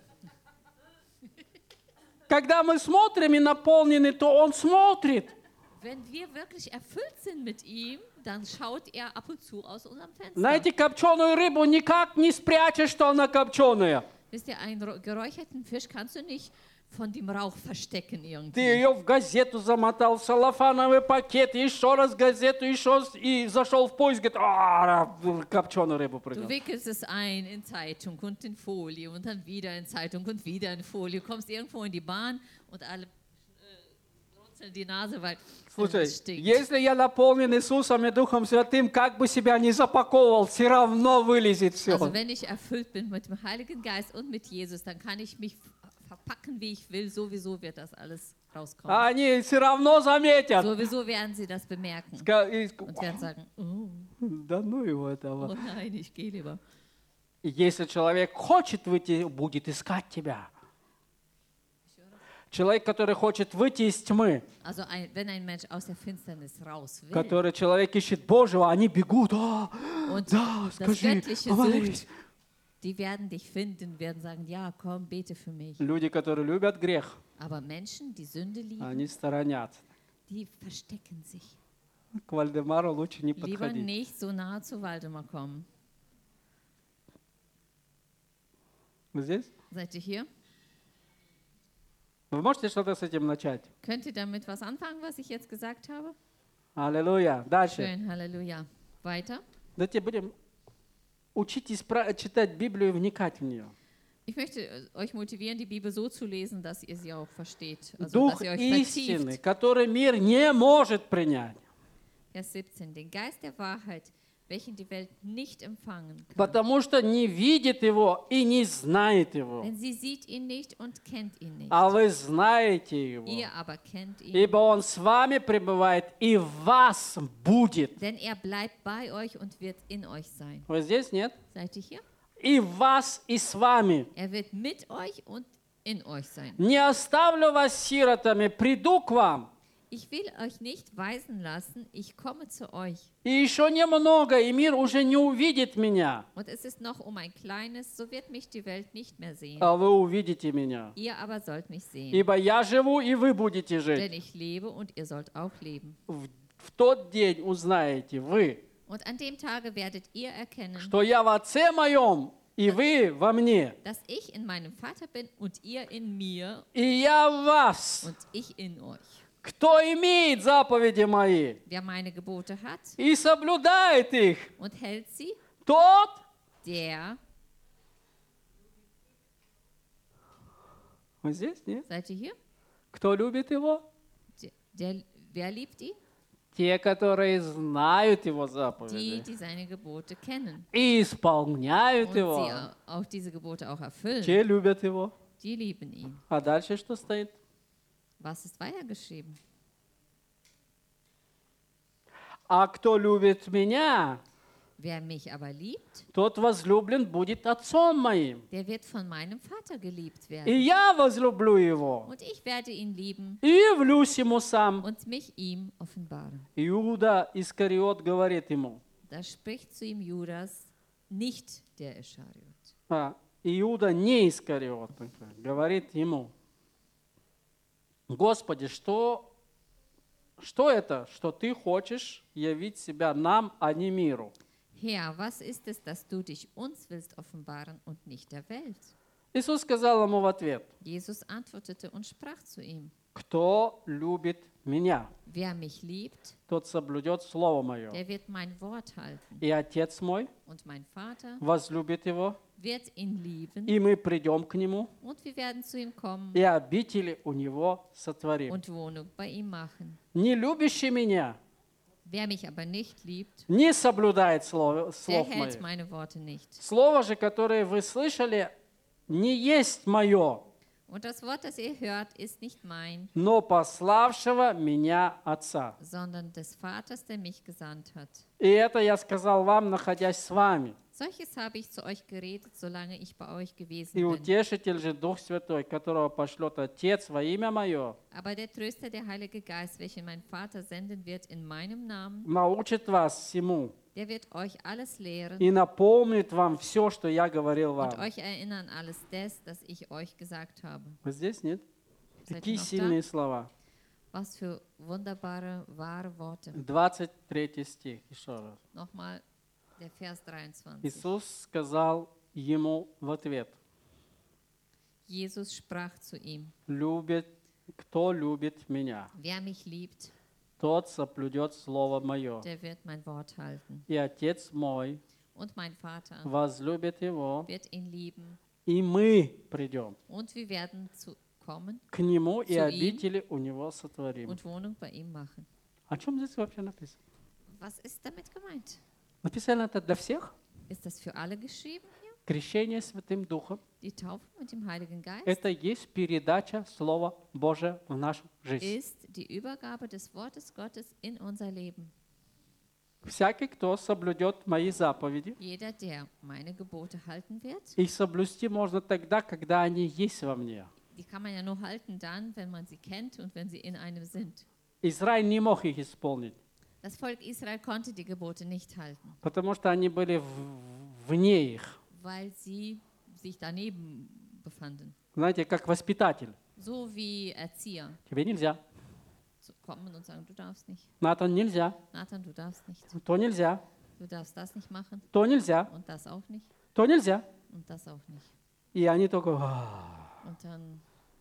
когда мы смотрим и наполнены, то Он смотрит. Wenn wir wirklich erfüllt sind mit ihm, dann schaut er ab und zu aus unserem Fenster. Знаете, копченую рыбу никак не спрячешь, что она копченая. Wisst ihr, einen ро- geräucherten Fisch kannst du nicht von dem Rauch verstecken Ты irgendwie. ее в газету замотал, в салофановый пакет, еще раз газету, еще раз, и зашел в поезд, говорит, а, копченую рыбу Du прыгал. wickelst es ein in Zeitung und in Folie und dann wieder in Zeitung und wieder in Folie. Du kommst irgendwo in die Bahn und alle äh, runzeln die Nase, weil Слушай, es stinkt. если я наполнен Иисусом и Духом Святым, как бы себя не запаковывал, все равно вылезет все. Also wenn ich erfüllt bin mit dem Heiligen Geist und mit Jesus, dann kann ich mich verpacken, wie ich will. Sowieso wird das alles rauskommen. Они все равно заметят. Sowieso werden sie das bemerken Ска- и ск- und werden sagen, oh, Да ну его oh этого. nein, ich gehe lieber. И Если человек хочет выйти, будет искать тебя. Человек, который хочет выйти из тьмы, Also ein, wenn ein Mensch aus der Finsternis raus will который человек ищет Божьего, они бегут. «А, und да, das скажи, Göttliche помолись». sucht, die werden dich finden, werden sagen, ja, komm, bete für mich. Люди, которые любят грех, Aber Menschen, die Sünde lieben, они сторонят. die verstecken sich. К Вальдемару лучше не Lieber подходить. nicht so nahe zu Waldemar kommen. Вы здесь? Seid ihr hier? Вы можете что-то с этим начать? Könnt ihr damit was anfangen, was ich jetzt gesagt habe? Аллилуйя. Дальше. Schön, Halleluja. Weiter. Давайте будем учитесь про- читать Библию и вникать в нее. Ich möchte äh, euch motivieren, die Bibel so zu lesen, dass ihr sie auch versteht. Also, Дух dass ihr euch истины, vertieft. который мир не может принять. Vers siebzehn. Den Geist der Wahrheit, welchen die Welt nicht empfangen kann. Потому что не видит его и не знает его. Denn sie sieht ihn nicht und kennt ihn nicht. А вы знаете его. Ihr aber kennt ihn. Ибо он с вами пребывает и в вас будет. Denn er bleibt bei euch und wird in euch sein. Вы здесь, нет? Seid ihr hier? И в вас, и с вами. Er wird mit euch und in euch sein. Не оставлю вас сиротами, приду к вам. Ich will euch nicht weisen lassen, ich komme zu euch. И еще немного, и мир уже не увидит меня. Und es ist noch um ein kleines, so wird mich die Welt nicht mehr sehen. А вы увидите меня. Ihr aber sollt mich sehen. Ибо я живу, и вы будете жить. Denn ich lebe und ihr sollt auch leben. В, в тот день узнаете вы, Und an dem Tage werdet ihr erkennen, что я в Отце моем, и вы во мне, dass ich in meinem Vater bin und ihr in mir и я в вас. und ich in euch. Кто имеет заповеди мои Wer meine Gebote hat и соблюдает их, und hält sie, тот, der, вы здесь, нет? seid ihr hier? Кто любит его? Der, der, wer liebt ihn? Те, которые знают его Die, заповеди die seine Gebote kennen. и исполняют Und sie его. au- auch diese Gebote auch erfüllen. Те любят его. Die lieben ihn. А дальше что стоит? Was ist weitergeschrieben? А кто любит меня, Wer mich aber liebt, тот возлюблен будет отцом моим. der wird von meinem Vater geliebt И werden. я возлюблю его, Und ich werde ihn lieben и явлюсь ему сам. und mich ihm offenbaren. Иуда Искариот говорит ему, Da spricht zu ihm Judas, nicht der Ischariot. а, Иуда не Искариот, говорит ему, Господи, что, что это, что ты хочешь явить себя нам, а не миру? Herr, was ist es, dass du dich uns willst offenbaren und nicht der Welt? Иисус сказал ему в ответ, Jesus antwortete und sprach zu ihm, кто любит меня, wer mich liebt, тот соблюдет Слово Мое. der wird mein Wort halten. И Отец мой Und mein Vater возлюбит его, wird ihn lieben и мы придем к нему, und wir werden zu ihm kommen и обители у него сотворим. und Wohnung bei ihm machen. Не любящий меня Wer mich aber nicht liebt, не соблюдает слов, der слов hält моих. meine Worte nicht. Слово же, которое вы слышали, не есть мое, Und das Wort, das ihr hört, ist nicht mein, но пославшего меня Отца. sondern des Vaters, der mich gesandt hat. И это я сказал вам, находясь с вами. Solches habe ich zu euch geredet, solange ich bei euch gewesen И bin. утешитель же Дух Святой, которого пошлет Отец во имя Мое, Aber der Tröster, der Heilige Geist, welchen mein Vater senden wird in meinem Namen, научит вас всему der wird euch alles lehren и напомнит вам все, что я говорил und вам. euch erinnern alles das, das ich euch gesagt habe. Вот здесь нет? Seid Какие ihr noch сильные da? слова. Was für wunderbare, wahre Worte. двадцать третий стих, еще раз. Nochmal der Vers dreiundzwanzig. Иисус сказал ему в ответ, Jesus sprach zu ihm, любит, кто любит меня, wer mich liebt, тот соблюдет Слово Мое. der wird mein Wort halten. И Отец мой Und mein Vater возлюбит его, wird ihn lieben. и мы придем Und wir werden zu kommen к нему и Zu ihm. обители у него сотворим. und Wohnung bei ihm machen. О чем здесь вообще написано? Was ist damit gemeint? Написано это для всех. Ist das für alle geschrieben hier? Крещение Святым Духом Die Taufe mit dem Heiligen Geist – это есть передача Слова Божия в нашу жизнь. ist die Übergabe des Wortes Gottes in unser Leben. Всякий, кто соблюдет мои заповеди, Jeder, der meine Gebote halten wird, их соблюсти можно тогда, когда они есть во мне. die kann man ja nur halten dann, wenn man sie kennt und wenn sie in einem sind. Израиль не мог их исполнить, Das Volk Israel konnte die Gebote nicht halten, потому что они были в- вне их. weil sie sich daneben befanden. Знаете, как воспитатель. So wie Erzieher Тебе нельзя. zu kommen und sagen, du darfst nicht. Натан нельзя. Nathan, du darfst nicht. То нельзя. Du darfst das nicht machen То нельзя. und das auch nicht То нельзя. und das auch nicht. И они только «А, Und dann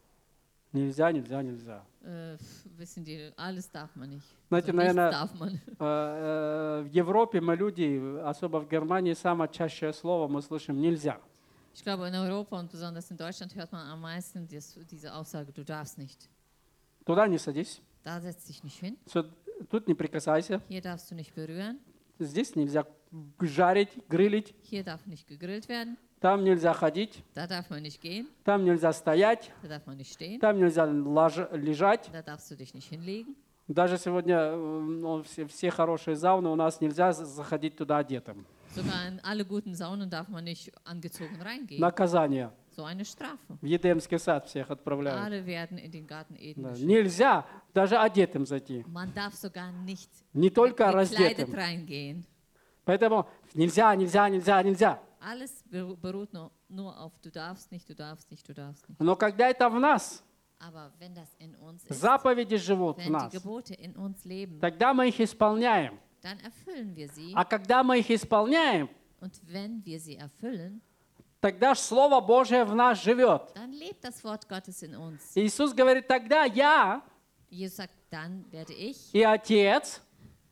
нельзя, нельзя, нельзя. äh, wissen die, alles darf man nicht. Знаете, Also nichts наверное, darf man. э, э, в Европе мы люди, особо в Германии, самое чаще слово мы слышим «нельзя». Ich glaube, in Europa und besonders in Deutschland hört man am meisten dies, diese Aussage, du darfst nicht. Туда не садись. Da setz dich nicht hin, Сю- Тут не прикасайся. hier darfst du nicht berühren, Здесь нельзя жарить, грилить. hier darf nicht gegrillt werden, Там нельзя ходить. da darf man nicht gehen, Там нельзя стоять. da darf man nicht stehen, Там нельзя лаж- лежать. da darfst du dich nicht hinlegen. Даже сегодня э, ну, все, все хорошие сауны, у нас нельзя за- заходить туда одетым. Sogar in alle guten Saunen darf man nicht angezogen reingehen. Наказание. So eine Strafe. В Едемский сад всех отправляют. Alle werden in den Garten Eden Да. geschickt. Нельзя даже одетым зайти. Man darf sogar nicht Не только gekleidet раздетым. reingehen. Поэтому нельзя, нельзя, нельзя, нельзя. Alles beru- beruht nur, nur auf du darfst nicht, du darfst nicht, du darfst nicht. Но когда это в нас, Aber wenn das in uns ist, заповеди живут в wenn die нас, Gebote in uns leben, тогда мы их исполняем. dann erfüllen wir sie. А когда мы их исполняем, Und wenn wir sie erfüllen, тогда ж Слово Божие в нас живет. dann lebt das Wort Gottes in uns. Иисус говорит, тогда я Jesus sagt, dann werde ich и Отец,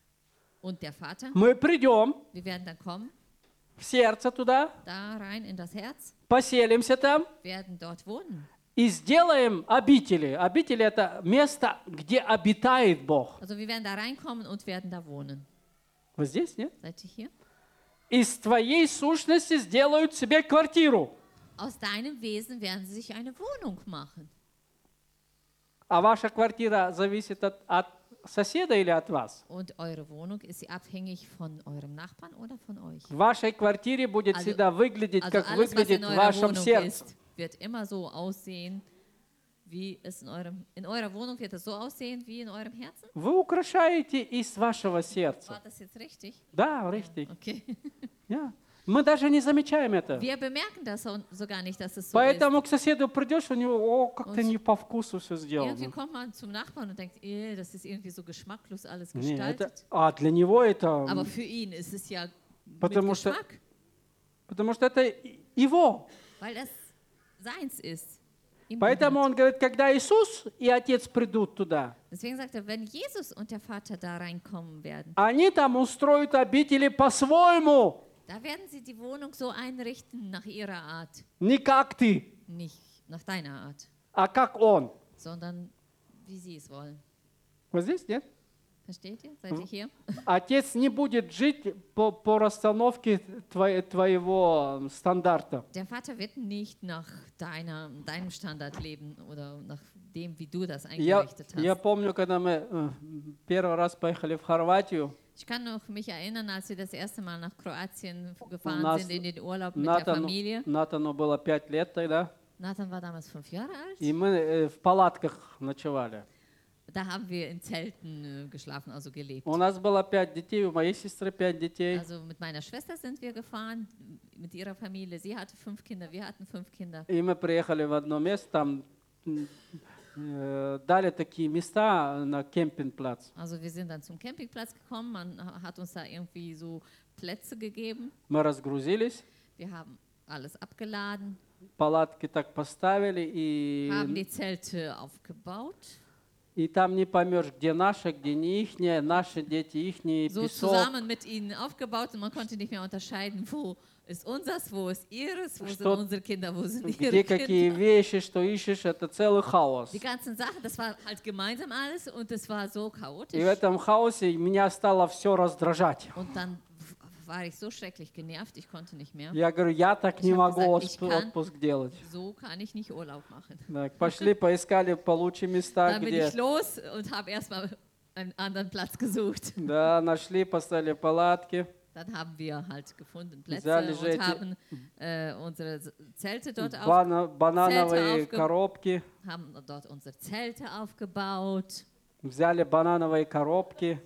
und der Vater, мы придем wir werden dann kommen, в сердце туда, da rein in das Herz, поселимся там werden dort wohnen. и сделаем обители. Обители – это место, где обитает Бог. Also wir werden da reinkommen und werden da wohnen. Вот здесь, нет? Seid ihr hier? Из твоей сущности сделают себе квартиру, Aus deinem Wesen werden sie sich eine Wohnung machen. а ваша квартира зависит от, от соседа или от вас. Und eure Wohnung, ist sie abhängig von eurem Nachbarn oder von euch? В вашей квартире будет Also- всегда выглядеть, Also как alles, was выглядит in в eurer вашем Wohnung сердце. ist, wird immer so aussehen, wie es in eurem, in eurer Wohnung wird es so aussehen wie in eurem Herzen. Вы украшаете из вашего сердца. War das jetzt richtig? Да, richtig. Okay. Ja. Мы даже не замечаем это. Wir bemerken das so, so gar nicht, dass es so ist. Поэтому к соседу придешь, у него, о, как-то не по вкусу все Irgendwie сделано. kommt man zum Nachbarn und denkt, eh, das ist irgendwie so geschmacklos alles Не, это, gestaltet. а для него это, Aber für ihn ist es ja mit Потому что- Geschmack, потому что это его. weil das seins ist. Ihm Поэтому gehört. он говорит, когда Иисус и Отец придут туда, Deswegen sagt er, wenn Jesus und der Vater da reinkommen werden, они там устроят обители по-своему, da werden sie die Wohnung so einrichten nach ihrer Art. не как ты, Nicht nach deiner Art, а как Он. sondern wie sie es wollen. Вот здесь, нет? Versteht ihr? Seid ihr hier? Отец не будет жить по, по расстановке твоe- твоего стандарта. Der Vater wird nicht nach deiner, deinem Standard leben oder nach dem, wie du das Я, eingerichtet hast. я помню, когда мы э, первый раз поехали в Хорватию, Ich kann noch mich erinnern, als wir das erste Mal nach Kroatien У gefahren нас sind in den Urlaub mit der Натану, Familie. Натану было пять лет тогда, Nathan war damals fünf Jahre alt. и мы э, в палатках ночевали. Da haben wir in Zelten äh, geschlafen, also gelebt. У нас было пять детей, у моей сестры пять детей. Also mit meiner Schwester sind wir gefahren, mit ihrer Familie. Sie hatte fünf Kinder, wir hatten fünf Kinder. И мы приехали в одно место, там м, э, дали такие места на кемпинг-плац. Also wir sind dann zum Campingplatz gekommen, man ha- hat uns da irgendwie so Plätze gegeben. Мы разгрузились, Wir haben alles abgeladen, палатки так поставили, haben и, die Zelte aufgebaut. и там не поймешь, где наши, где не ихние, наши дети, ихние, So песок. zusammen mit ihnen aufgebaut und man konnte nicht mehr unterscheiden, wo ist unseres, wo ist ihres, wo sind Что- unsere Kinder, wo sind Где ihre какие Kinder. вещи, что ищешь, это целый хаос. Die ganzen Sachen, das war halt gemeinsam alles und es war so И в chaotisch. этом хаосе меня стало все раздражать. Und dann w- war ich so schrecklich genervt, ich konnte nicht mehr. Я говорю, я так Ich не hab могу gesagt, ich отпу- kann- отпуск делать. So kann ich nicht Urlaub machen. Так, пошли, поискали получше места, Dann bin где... ich los und habe erstmal einen anderen Platz gesucht. Да, нашли, поставили палатки, Dann haben wir halt gefunden Plätze Взяли und же эти haben äh, unsere S- Zelte dort auf, бана- банановые Zelte aufge- коробки, haben dort unsere Zelte aufgebaut, взяли банановые коробки,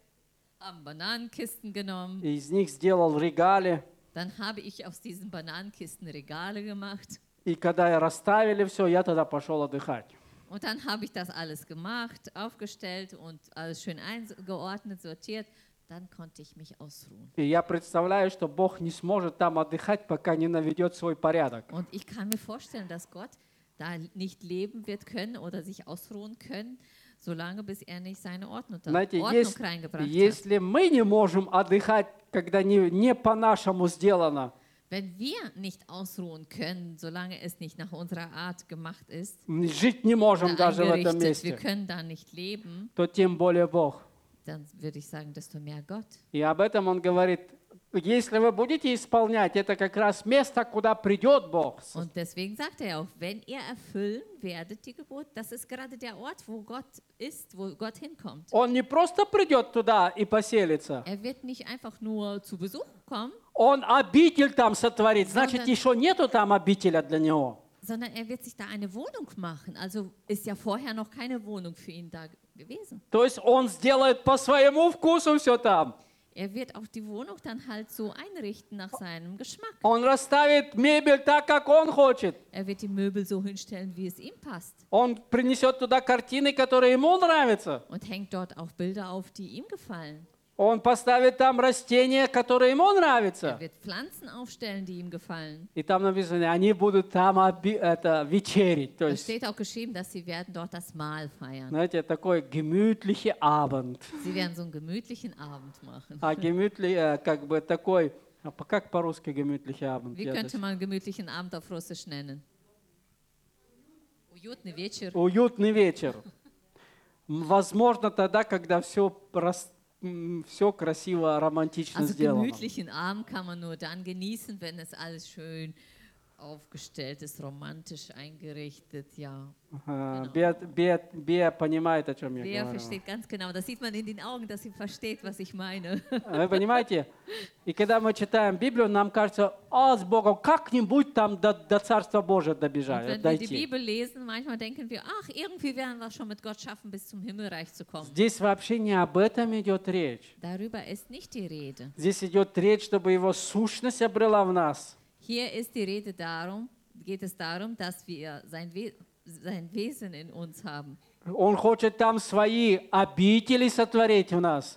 haben Bananenkisten genommen. и из них сделал регали. Dann habe ich aus diesen Bananenkisten Regale gemacht. И когда расставили все, я тогда пошел отдыхать. Und dann habe ich das alles gemacht, aufgestellt und alles schön eingeordnet, sortiert. Dann konnte ich mich ausruhen. И я представляю, что Бог не сможет там отдыхать, пока не наведет свой порядок. Und ich kann mir vorstellen, dass Gott da nicht leben wird können oder sich ausruhen können, solange bis er nicht seine Ordnung, Знаете, Ordnung есть- reingebracht hat. если мы не можем отдыхать, когда не, не по-нашему сделано, Wenn wir nicht ausruhen können, solange es nicht nach unserer Art gemacht ist, жить не можем oder даже в этом eingerichtet, wir месте, können da nicht leben, то тем более Бог. dann würde ich sagen, desto mehr Gott. И об этом он говорит, если вы будете исполнять, это как раз место, куда придет Бог. Und deswegen sagt er auch, wenn ihr erfüllen werdet die Gebot, das ist gerade der Ort, wo Gott ist, wo Gott hinkommt. Он не просто придет туда и поселится, Er wird nicht einfach nur zu Besuch kommen, он обитель там сотворит. Значит, Sondern- еще нету там обителя для него. sondern er wird sich da eine Wohnung machen. Also ist ja vorher noch keine Wohnung für ihn da gewesen. То есть он сделает по своему вкусу все там. Er wird auch die Wohnung dann halt so einrichten nach seinem Geschmack. Он расставит мебель так, как он хочет. Er wird die Möbel so hinstellen, wie es ihm passt. Он принесет туда картины, которые ему нравятся. Und hängt dort auch Bilder auf, die ihm gefallen. Он поставит там растения, которые ему Er нравятся. wird Pflanzen aufstellen, die ihm gefallen. И там написано, они будут там оби- это, вечерить. То Es есть, steht auch geschrieben, dass sie werden dort das Mahl feiern. знаете, такой gemütlicher Abend. Sie werden so einen gemütlichen Abend machen. А gemütlich, э, как бы такой, а по- как по-русски gemütlicher Abend? Wie Я könnte das- man einen gemütlichen Abend auf Russisch nennen? Uютный вечер. Уютный вечер. М, Возможно, тогда, когда все, все красиво, романтично Also сделано. gemütlichen Abend kann man nur dann genießen, wenn es alles schön aufgestellt ist, romantisch eingerichtet, ja. А, Беа, Беа- Беа понимает, о чем я Wer говорю. versteht ganz genau, das sieht man in den Augen, dass sie versteht, was ich meine. Вы понимаете? И когда мы читаем Библию, нам кажется, а с Богом как-нибудь там до, до Царства Божия Und добежать, wenn wir die дойти. Bibel lesen, manchmal denken wir, ach, irgendwie werden wir schon mit Gott schaffen, bis zum Himmelreich zu kommen. Здесь вообще не об этом идет речь. Darüber ist nicht die Rede. Здесь идет речь, чтобы Его сущность обрела в нас. Hier ist die Rede darum, geht es darum, dass wir sein, We sein Wesen in uns haben. Он хочет там свои обители сотворить в нас.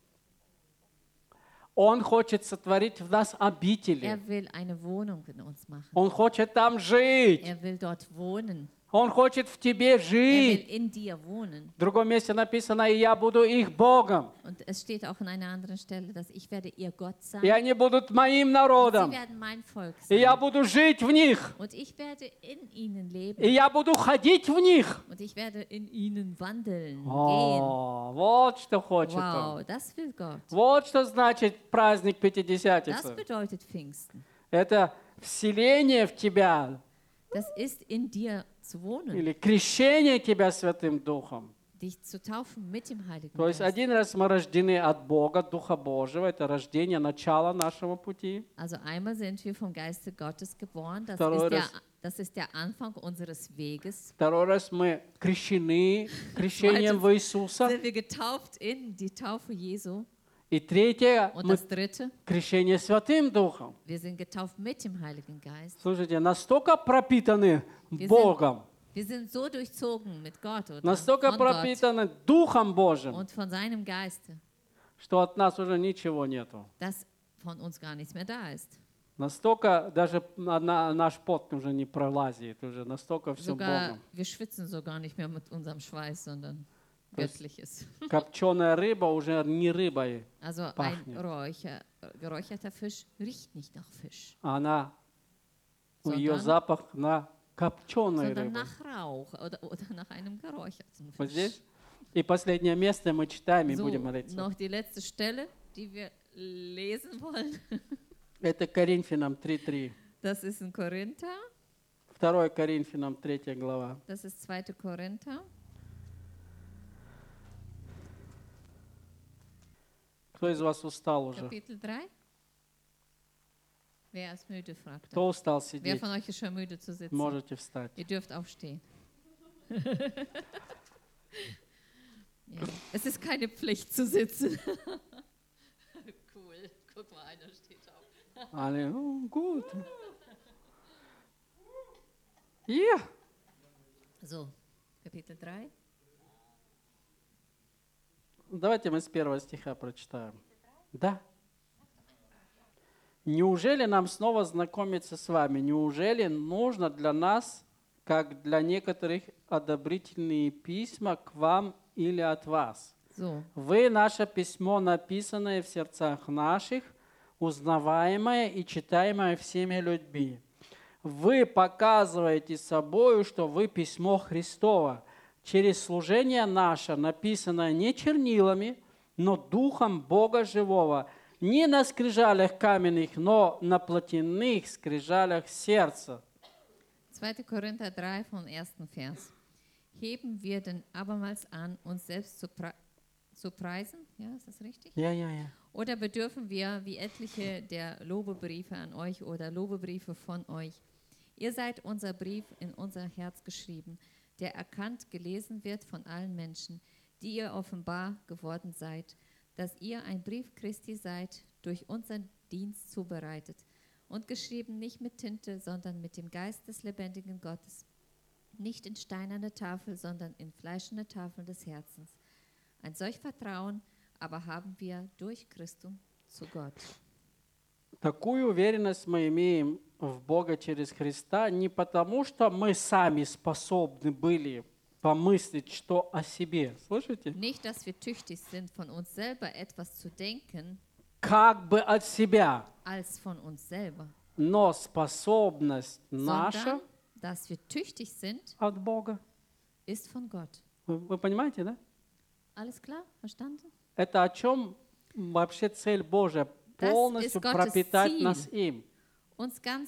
Он хочет сотворить в нас обители. Er will eine Wohnung in uns machen. Он хочет там жить. Er will dort wohnen. Он хочет в тебе Er will жить. in dir wohnen. В другом месте написано, и я буду их Богом. Und es steht auch an einer anderen Stelle, dass ich werde ihr Gott sein. И они будут моим Und sie народом. werden mein Volk И я sein. буду жить в них. Und ich werde in ihnen leben. И я буду ходить в них. Und ich werde in ihnen wandeln, gehen. О, вот что хочет он. Wow, das will Gott. Вот что значит праздник Das Пятидесятницы. bedeutet Pfingsten. Это вселение в тебя Das ist in dir zu wohnen, или крещение тебя Святым Духом. dich zu taufen mit dem Heiligen То есть Geist. один раз мы рождены от Бога, Духа Божьего, это рождение, начало нашего пути. Also einmal sind wir vom Geiste Gottes geboren, das Второй ist, der, раз. das ist der Anfang unseres Weges. Второй раз мы крещены крещением в Иисуса. Sind wir getauft in die Taufe Jesu. И третье, Und мы das dritte, крещение Святым Духом. wir sind getauft mit dem Heiligen Geist. Слушайте, настолько пропитаны Wir sind, Богом, wir sind so durchzogen mit Gott oder настолько von Gott пропитаны Духом Божьим, und von seinem Geiste, что от нас уже ничего нету. dass von uns gar nichts mehr da ist. Настолько даже на- на- наш пот уже не пролазит, уже настолько все Sogar, Богом. wir schwitzen sogar nicht mehr mit unserem Schweiß, sondern Das- Göttliches. Копченая рыба уже не рыбой, Also ein Pachnet. Räucher, geräucherter Fisch riecht nicht nach Fisch, она, у ее Sondern- запах на копченой sondern рыбе. nach Rauch oder, oder nach einem geräucherten Вот Fisch. здесь. И последнее место мы читаем и So, будем молиться. noch die letzte Stelle, die wir lesen wollen. Это Коринфянам три три. Das ist in Korinther, второе Коринфянам третья глава. das ist zweite Korinther. Кто из вас устал уже? Kapitel drei. Wer ist müde, fragt er. Кто устал Wer сидеть? von euch ist schon müde zu sitzen? Можете встать. Ihr dürft aufstehen. Ja. Es ist keine Pflicht zu sitzen. Cool. Guck mal, einer steht auf. Они, ну, good. Yeah. So, Kapitel drei. Давайте мы с первого стиха прочитаем. Да. Неужели нам снова знакомиться с вами? Неужели нужно для нас, как для некоторых, одобрительные письма к вам или от вас? So, Вы наше письмо, написанное в сердцах наших, узнаваемое и читаемое всеми людьми. Вы показываете собою, что вы письмо Христово, через служение наше, написанное не чернилами, но Духом Бога Живого, не на скрижалях каменных, но на плотяных скрижалях сердца. zweite Korinther drei vom ersten Vers. Heben wir denn abermals an, uns selbst zu, pre zu preisen? Ja, ist das richtig? Ja, ja, ja. Oder bedürfen wir, wie etliche der Lobebriefe an euch oder Lobebriefe von euch? Ihr seid unser Brief in unser Herz geschrieben, der erkannt, gelesen wird von allen Menschen, die ihr offenbar geworden seid, dass ihr ein Brief Christi seid, durch unseren Dienst zubereitet und geschrieben nicht mit Tinte, sondern mit dem Geist des lebendigen Gottes, nicht in steinerne Tafel, sondern in fleischende Tafeln des Herzens. Ein solch Vertrauen aber haben wir durch Christum zu Gott. Такую уверенность мы имеем в Бога через Христа не потому, что мы сами способны были помыслить, что о себе. Слышите? Nicht, dass wir tüchtig sind, von uns selber etwas zu denken, Как бы от себя. als von uns selber, Но способность наша sondern, dass wir tüchtig sind, от Бога. ist von Gott. Вы, вы понимаете, да? Alles klar? Verstanden? Это о чем вообще цель Божья? Das Полностью ist Gottes пропитать Ziel. нас им. Uns ganz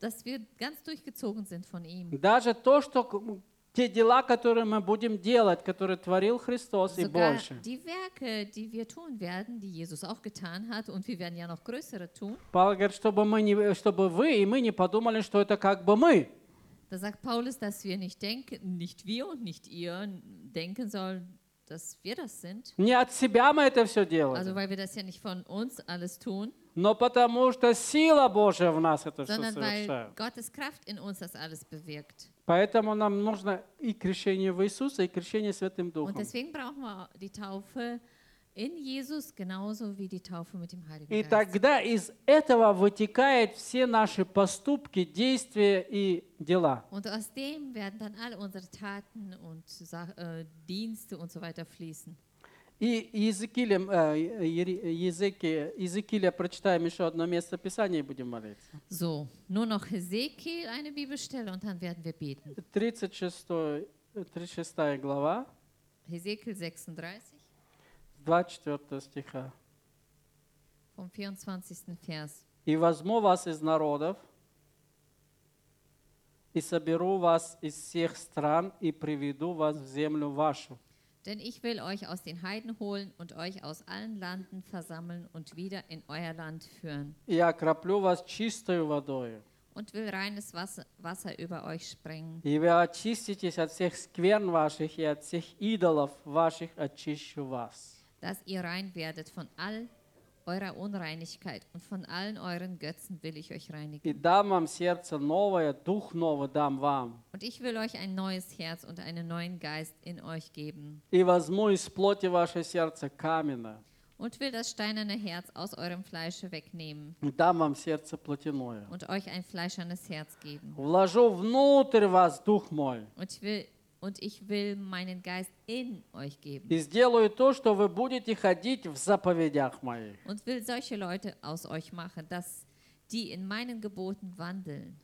dass wir ganz durchgezogen sind von ihm. Даже то, что к- те дела, которые мы будем делать, которые творил Христос и Sogar больше. die Werke, die wir tun werden, die Jesus auch getan hat, und wir werden ja noch größere tun. Павел говорит, чтобы, мы не, чтобы вы и мы не подумали, что это как бы мы. Da sagt Paulus, dass wir nicht denken, nicht wir und nicht ihr denken sollen, dass wir das sind. Не от себя мы это все Also делаем, weil wir das ja nicht von uns alles tun, но потому что сила Божья в нас это все sondern weil совершает. Gottes Kraft in uns das alles bewirkt. Поэтому нам нужно и крещение в Иисуса, и крещение Святым Und Духом. deswegen brauchen wir die Taufe in Jesus genauso wie die Taufe mit dem Heiligen И Geist. тогда из этого вытекают все наши поступки, действия и дела. Und aus dem werden dann alle unsere Taten und Sa äh, Dienste und so weiter fließen. И Иезекиилем, э, Ери- Езеки- Иезекииля прочитаем еще одно место Писания и будем молиться. So, nur noch Hesekiel eine Bibelstelle und dann werden wir beten. тридцать шестая, тридцать шестая глава, Hesekiel sechsunddreißig двадцать четвёртого стиха. vom vierundzwanzigsten Vers. «И возьму вас из народов, и соберу вас из всех стран, и приведу вас в землю вашу, Denn ich will euch aus den Heiden holen und euch aus allen Landen versammeln und wieder in euer Land führen. и окроплю вас чистою водою, Und will reines Wasser, Wasser über euch sprengen. и вы очиститесь от всех скверн ваших, и от всех идолов ваших очищу вас». Dass ihr rein werdet von all eurer Unreinigkeit und von allen euren Götzen will ich euch «И reinigen. дам вам сердце новое, дух новый дам вам, Und ich will euch ein neues Herz und einen neuen Geist in euch geben. и возьму из плоти ваше сердце каменное, Und will das steinerne Herz aus eurem Fleische wegnehmen и дам вам сердце плотяное. und euch ein fleischernes Herz geben. Вложу внутрь вас дух мой, Und ich will, und ich will meinen Geist in euch geben. и сделаю то, что вы будете ходить в заповедях моих. Und will solche Leute aus euch machen, dass die in meinen Geboten wandeln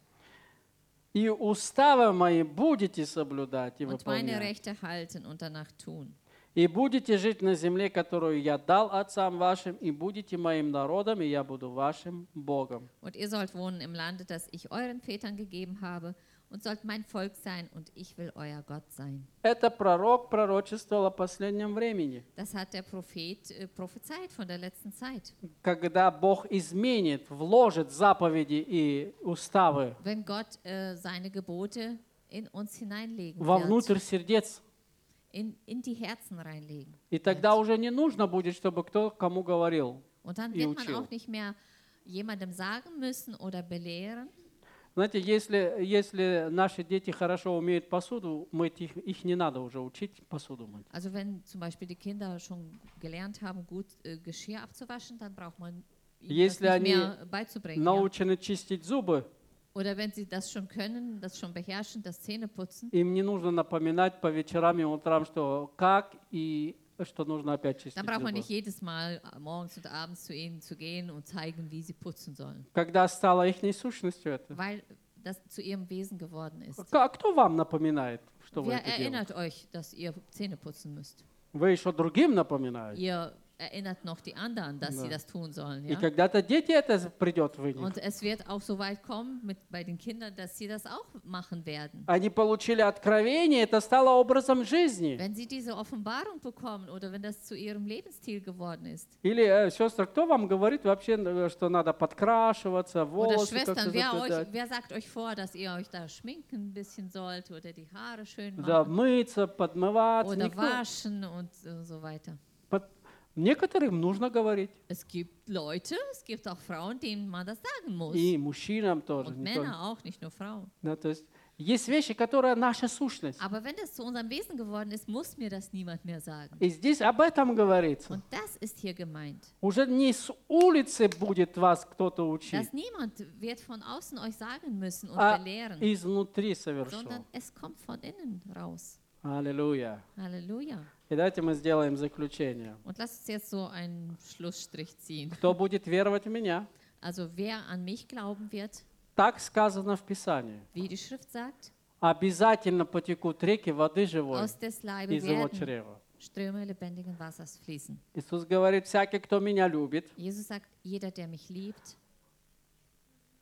И уставы мои будете соблюдать и und meine выполнять. Rechte halten und danach tun. И будете жить на земле, которую я дал отцам вашим, и будете моим народом, и я буду вашим Богом. Und ihr sollt wohnen im Lande, das ich euren Vätern gegeben habe, und sollt mein Volk sein, und ich will euer Gott sein. Это пророк пророчествовал о последнем времени, Das hat der Prophet äh, prophezeit von der letzten Zeit. когда Бог изменит, вложит заповеди и уставы Wenn Gott äh, seine Gebote in uns hineinlegen вовнутрь wird, сердец. in, in die Herzen reinlegen. И тогда уже не нужно будет, чтобы кто кому говорил. Und dann и wird man учил. auch nicht mehr jemandem sagen müssen oder belehren. Знаете, если, если наши дети хорошо умеют посуду мыть, их, их не надо уже учить посуду мыть. Also wenn zum Beispiel die Kinder schon gelernt haben, gut äh, Geschirr abzuwaschen, dann braucht man ihnen Если das они nicht mehr beizubringen. Ja? научены чистить зубы, Oder wenn sie das schon können, das schon beherrschen, das Zähneputzen, им не нужно напоминать по вечерам и утрам, что как и что нужно опять чистить dann braucht man зубы. nicht jedes Mal äh, morgens und abends zu ihnen zu gehen und zeigen, wie sie putzen sollen, Когда стало их сущностью это. weil das zu ihrem Wesen geworden ist. А кто вам напоминает, что вы Wer это делаете? erinnert euch, dass ihr Zähne putzen müsst? Вы еще другим напоминаете. Ihr erinnert noch die anderen, dass sie Да. das tun sollen. И Ja? когда-то дети это придет в них. Und es wird auch so weit kommen mit, bei den Kindern, dass sie das auch machen werden. Они получили откровение, это стало образом жизни. Wenn sie diese Offenbarung bekommen oder wenn das zu ihrem Lebensstil geworden ist. Или, э, сестра, кто вам говорит вообще, э, что надо подкрашиваться, Oder волосы как-то Schwestern, wer, euch, заплетать, wer sagt euch vor, dass ihr euch da schminken ein bisschen sollt oder die Haare schön да, machen мыться, подмываться? oder Никто. waschen und äh, so weiter. Под- Некоторым нужно говорить. Es gibt Leute, es gibt auch Frauen, denen man das sagen muss. И мужчинам тоже. Und не только. Männer auch, nicht nur Frauen. Да, то есть есть вещи, которые наша сущность. Aber wenn das zu unserem Wesen geworden ist, muss mir das niemand mehr sagen. И здесь об этом говорится. Und das ist hier gemeint. Уже не с улицы будет вас кто-то учить, Dass niemand wird von außen euch sagen müssen und а belehren, изнутри совершил. sondern es kommt von innen raus. Аллилуйя. Halleluja. И давайте мы сделаем заключение. Und lasst uns jetzt so einen Schlussstrich ziehen. Кто будет веровать в меня? Also wer an mich glauben wird, Так сказано в Писании. wie die Schrift sagt, Обязательно потекут реки воды живой aus des Leibes из его werden чрева. Ströme lebendigen Wassers fließen. Иисус говорит, всякий, кто меня любит, Jesus sagt, jeder, der mich liebt,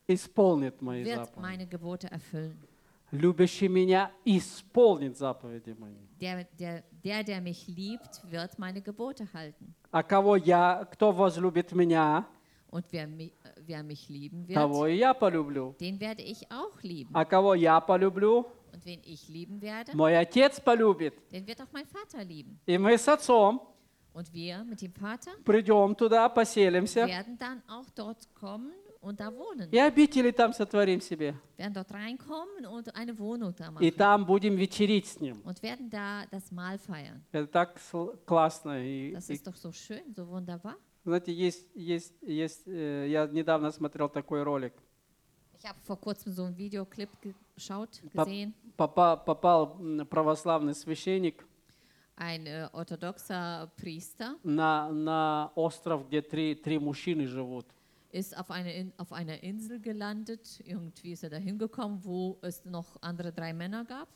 исполнит мои wird заповеди. meine Gebote erfüllen. Любящий меня исполнит заповеди мои. Der, der, der, der mich liebt, wird meine Gebote halten. А кого я, кто возлюбит меня, Und wer mich, wer mich lieben того wird, и я полюблю. den werde ich auch lieben. А кого я полюблю, Und wen ich lieben werde, мой Отец полюбит. den wird auch mein Vater lieben. И мы с Отцом Und wir mit dem Vater придем туда, поселимся, werden dann auch dort kommen und da wohnen. и обители там сотворим себе. Werden dort reinkommen und eine Wohnung da И machen. там будем вечерить с Ним. Und werden da das Mahl feiern. Это так сл- классно. И, Das и, ist doch so schön, so wunderbar. знаете, есть, есть, есть, э, я недавно смотрел такой ролик. Ich habe vor kurzem so einen Videoclip geschaut, Pap- gesehen. Попа- попал м, православный священник Ein äh, orthodoxer Priester на, на остров, где три, три мужчины живут. ist auf, eine, In- auf einer Insel gelandet. Irgendwie ist er da hingekommen, wo es noch andere drei Männer gab.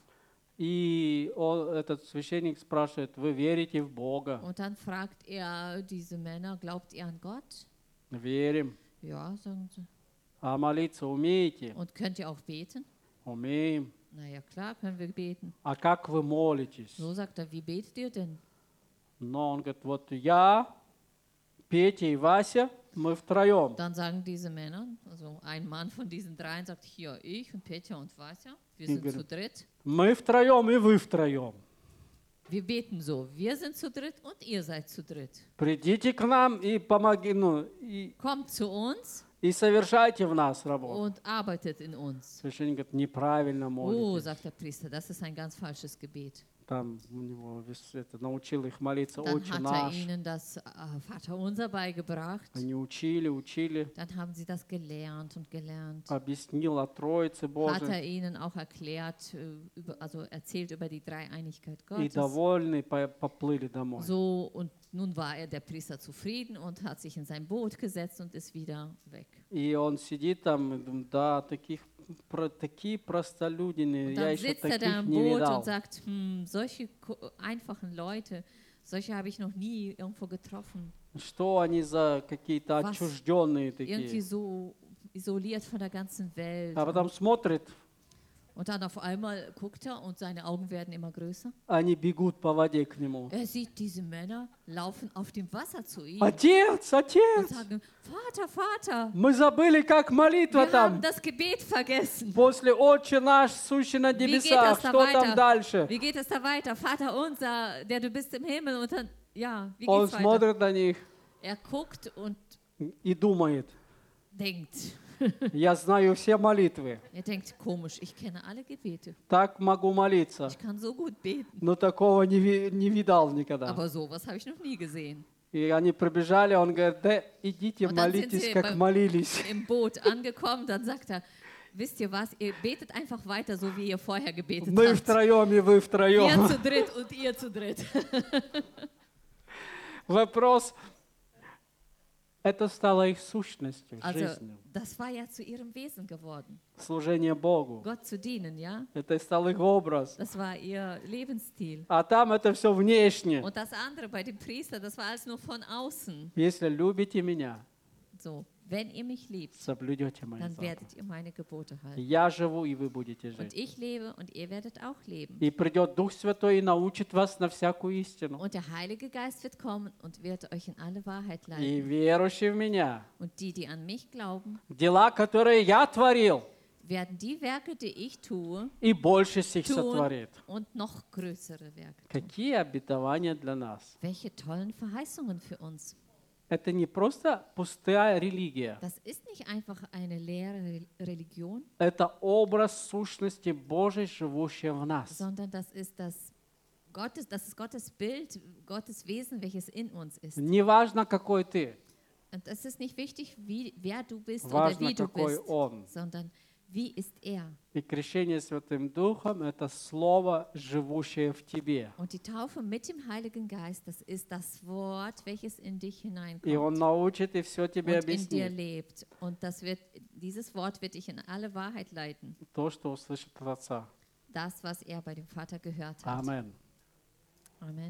И он, этот священник спрашивает, вы верите в Бога? Und dann fragt er diese Männer, glaubt ihr an Gott? Верим. Ja, sagen sie. А молиться умеете? Und könnt ihr auch beten? Умеем. Na ja, klar, können wir beten. А как вы молитесь? So sagt er, wie betet ihr denn? Но он говорит, вот я, Петя и Вася, мы втроем. Dann sagen diese Männer, also ein Mann von diesen dreien sagt, hier, ich und Petja und Vasja, wir sind Игорь. zu dritt. Мы втроем и вы втроем. Wir beten so, wir sind zu dritt und ihr seid zu dritt. Придите к нам и помоги, ну, и, Kommt zu uns и совершайте в нас работу. und arbeitet in uns. Священник говорит, неправильно Oh, молитесь. sagt der Priester, das ist ein ganz falsches Gebet. Там у него вис- это, научил их молиться Dann «Отче hat er наш». ihnen das äh, Vaterunser beigebracht. Они учили, учили, Dann haben sie das gelernt und gelernt. объяснил о Троице Hat Божией. er ihnen auch erklärt, äh, über, also erzählt über die Dreieinigkeit И Gottes. довольны по- поплыли домой. So, und nun war er, der Priester, zufrieden und hat sich in sein Boot gesetzt und ist wieder weg. И он сидит там, и думает, да, таких, про, такие простолюдины, Und я dann еще sitzt er da таких im не Boot видал. und sagt, hm, solche ko- einfachen Leute, solche habe ich noch nie irgendwo getroffen. Что они за какие-то Was? отчужденные Irgendwie такие. so isoliert von der ganzen Welt. А потом смотрит, Und dann auf einmal guckt er und seine Augen werden immer größer. они бегут по воде к нему. Er sieht, diese Männer laufen auf dem Wasser zu ihm Отец, und отец, sagen, Vater, Vater, мы забыли, как молитва wir там. haben das Gebet vergessen. После «Отче наш, сущий на Wie geht небесах», das da что там weiter? дальше? Wie geht es da weiter? Vater unser, der du bist im Himmel. Und dann, ja, wie Он geht's weiter? смотрит на них Er guckt und и думает, denkt. я знаю все молитвы, Er denkt, komisch, ich kenne alle Gebete. так могу молиться, Ich kann so gut beten. но такого не, ви- не видал никогда. Aber sowas habe ich noch nie gesehen. И они прибежали, он говорит, да идите, Und dann sind молитесь, sie как beim- молились. Im Boot angekommen, dann sagt er, wisst ihr was, ihr betet einfach weiter, so wie ihr vorher gebetet Мы habt. втроем и вы Wir втроем. zu dritt und ihr zu dritt. Вопрос, это стало их сущностью, Also, жизнью. das war ja zu ihrem Wesen geworden. Служение Богу. Gott zu dienen, ja? Это стал их образ. Das war ihr Lebensstil. А там это все внешне. Und das andere bei dem Priester, das war alles nur von außen. Если любите меня, So, wenn ihr mich liebt, соблюдете мои dann заповеди. werdet ihr meine Gebote halten. Я живу, и вы будете Und жить. ich lebe und ihr werdet auch leben. И придет Дух Святой и научит вас на всякую истину. Und der Heilige Geist wird kommen und wird euch in alle Wahrheit И leiten. верующие в меня, Und die, die an mich glauben, дела, которые я творил, werden die Werke, die ich tue, и больше сих tun сотворит. und noch größere Werke tun. Какие обетования для нас? Welche tollen Verheißungen für uns. Это не просто пустая религия. Das ist nicht einfach eine leere Re- Religion, Это образ сущности Божьей, живущей в нас. sondern das ist das Gottes, das ist Gottes Bild, Gottes Wesen, welches in uns ist. Неважно, какой ты, Und es ist nicht wichtig, wie, wer du bist oder важно, wie du какой bist, Он. sondern wie ist er. И крещение Святым Духом – это Слово, живущее в тебе. Und die Taufe mit dem Heiligen Geist, das ist das Wort, welches in dich И Он hineinkommt научит и все тебе und in dir объяснит. lebt. Und das wird, dieses Wort wird dich in alle Wahrheit leiten. То, что услышит от Отца. Das, was er bei dem Vater gehört hat. Amen. Amen.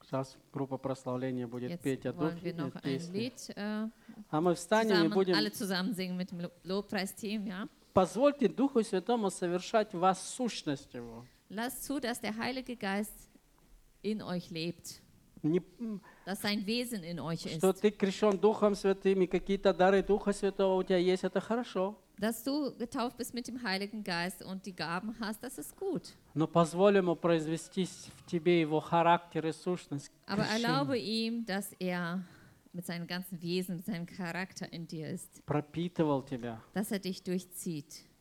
Сейчас группа прославления будет Jetzt петь одну wollen wir noch ein песню. Lied äh, А мы встанем и zusammen, будем... alle zusammen singen mit dem Lo- Lobpreisteam. Ja? Позвольте Духу Святому совершать в вас сущность Его. Lasst zu, dass der Heilige Geist in euch lebt, Не, dass sein Wesen in euch что ist. ты крещен Духом Святым, и какие-то дары Духа Святого у тебя есть, это хорошо. Dass du getauft bist mit dem Heiligen Geist und die Gaben hast, das ist gut. Но позволь Ему произвести в тебе Его характер и сущность. Aber крещения. erlaube ihm, dass er mit seinem ganzen Wesen, mit seinem Charakter in dir ist, Пропитывал тебя. dass er dich durchzieht.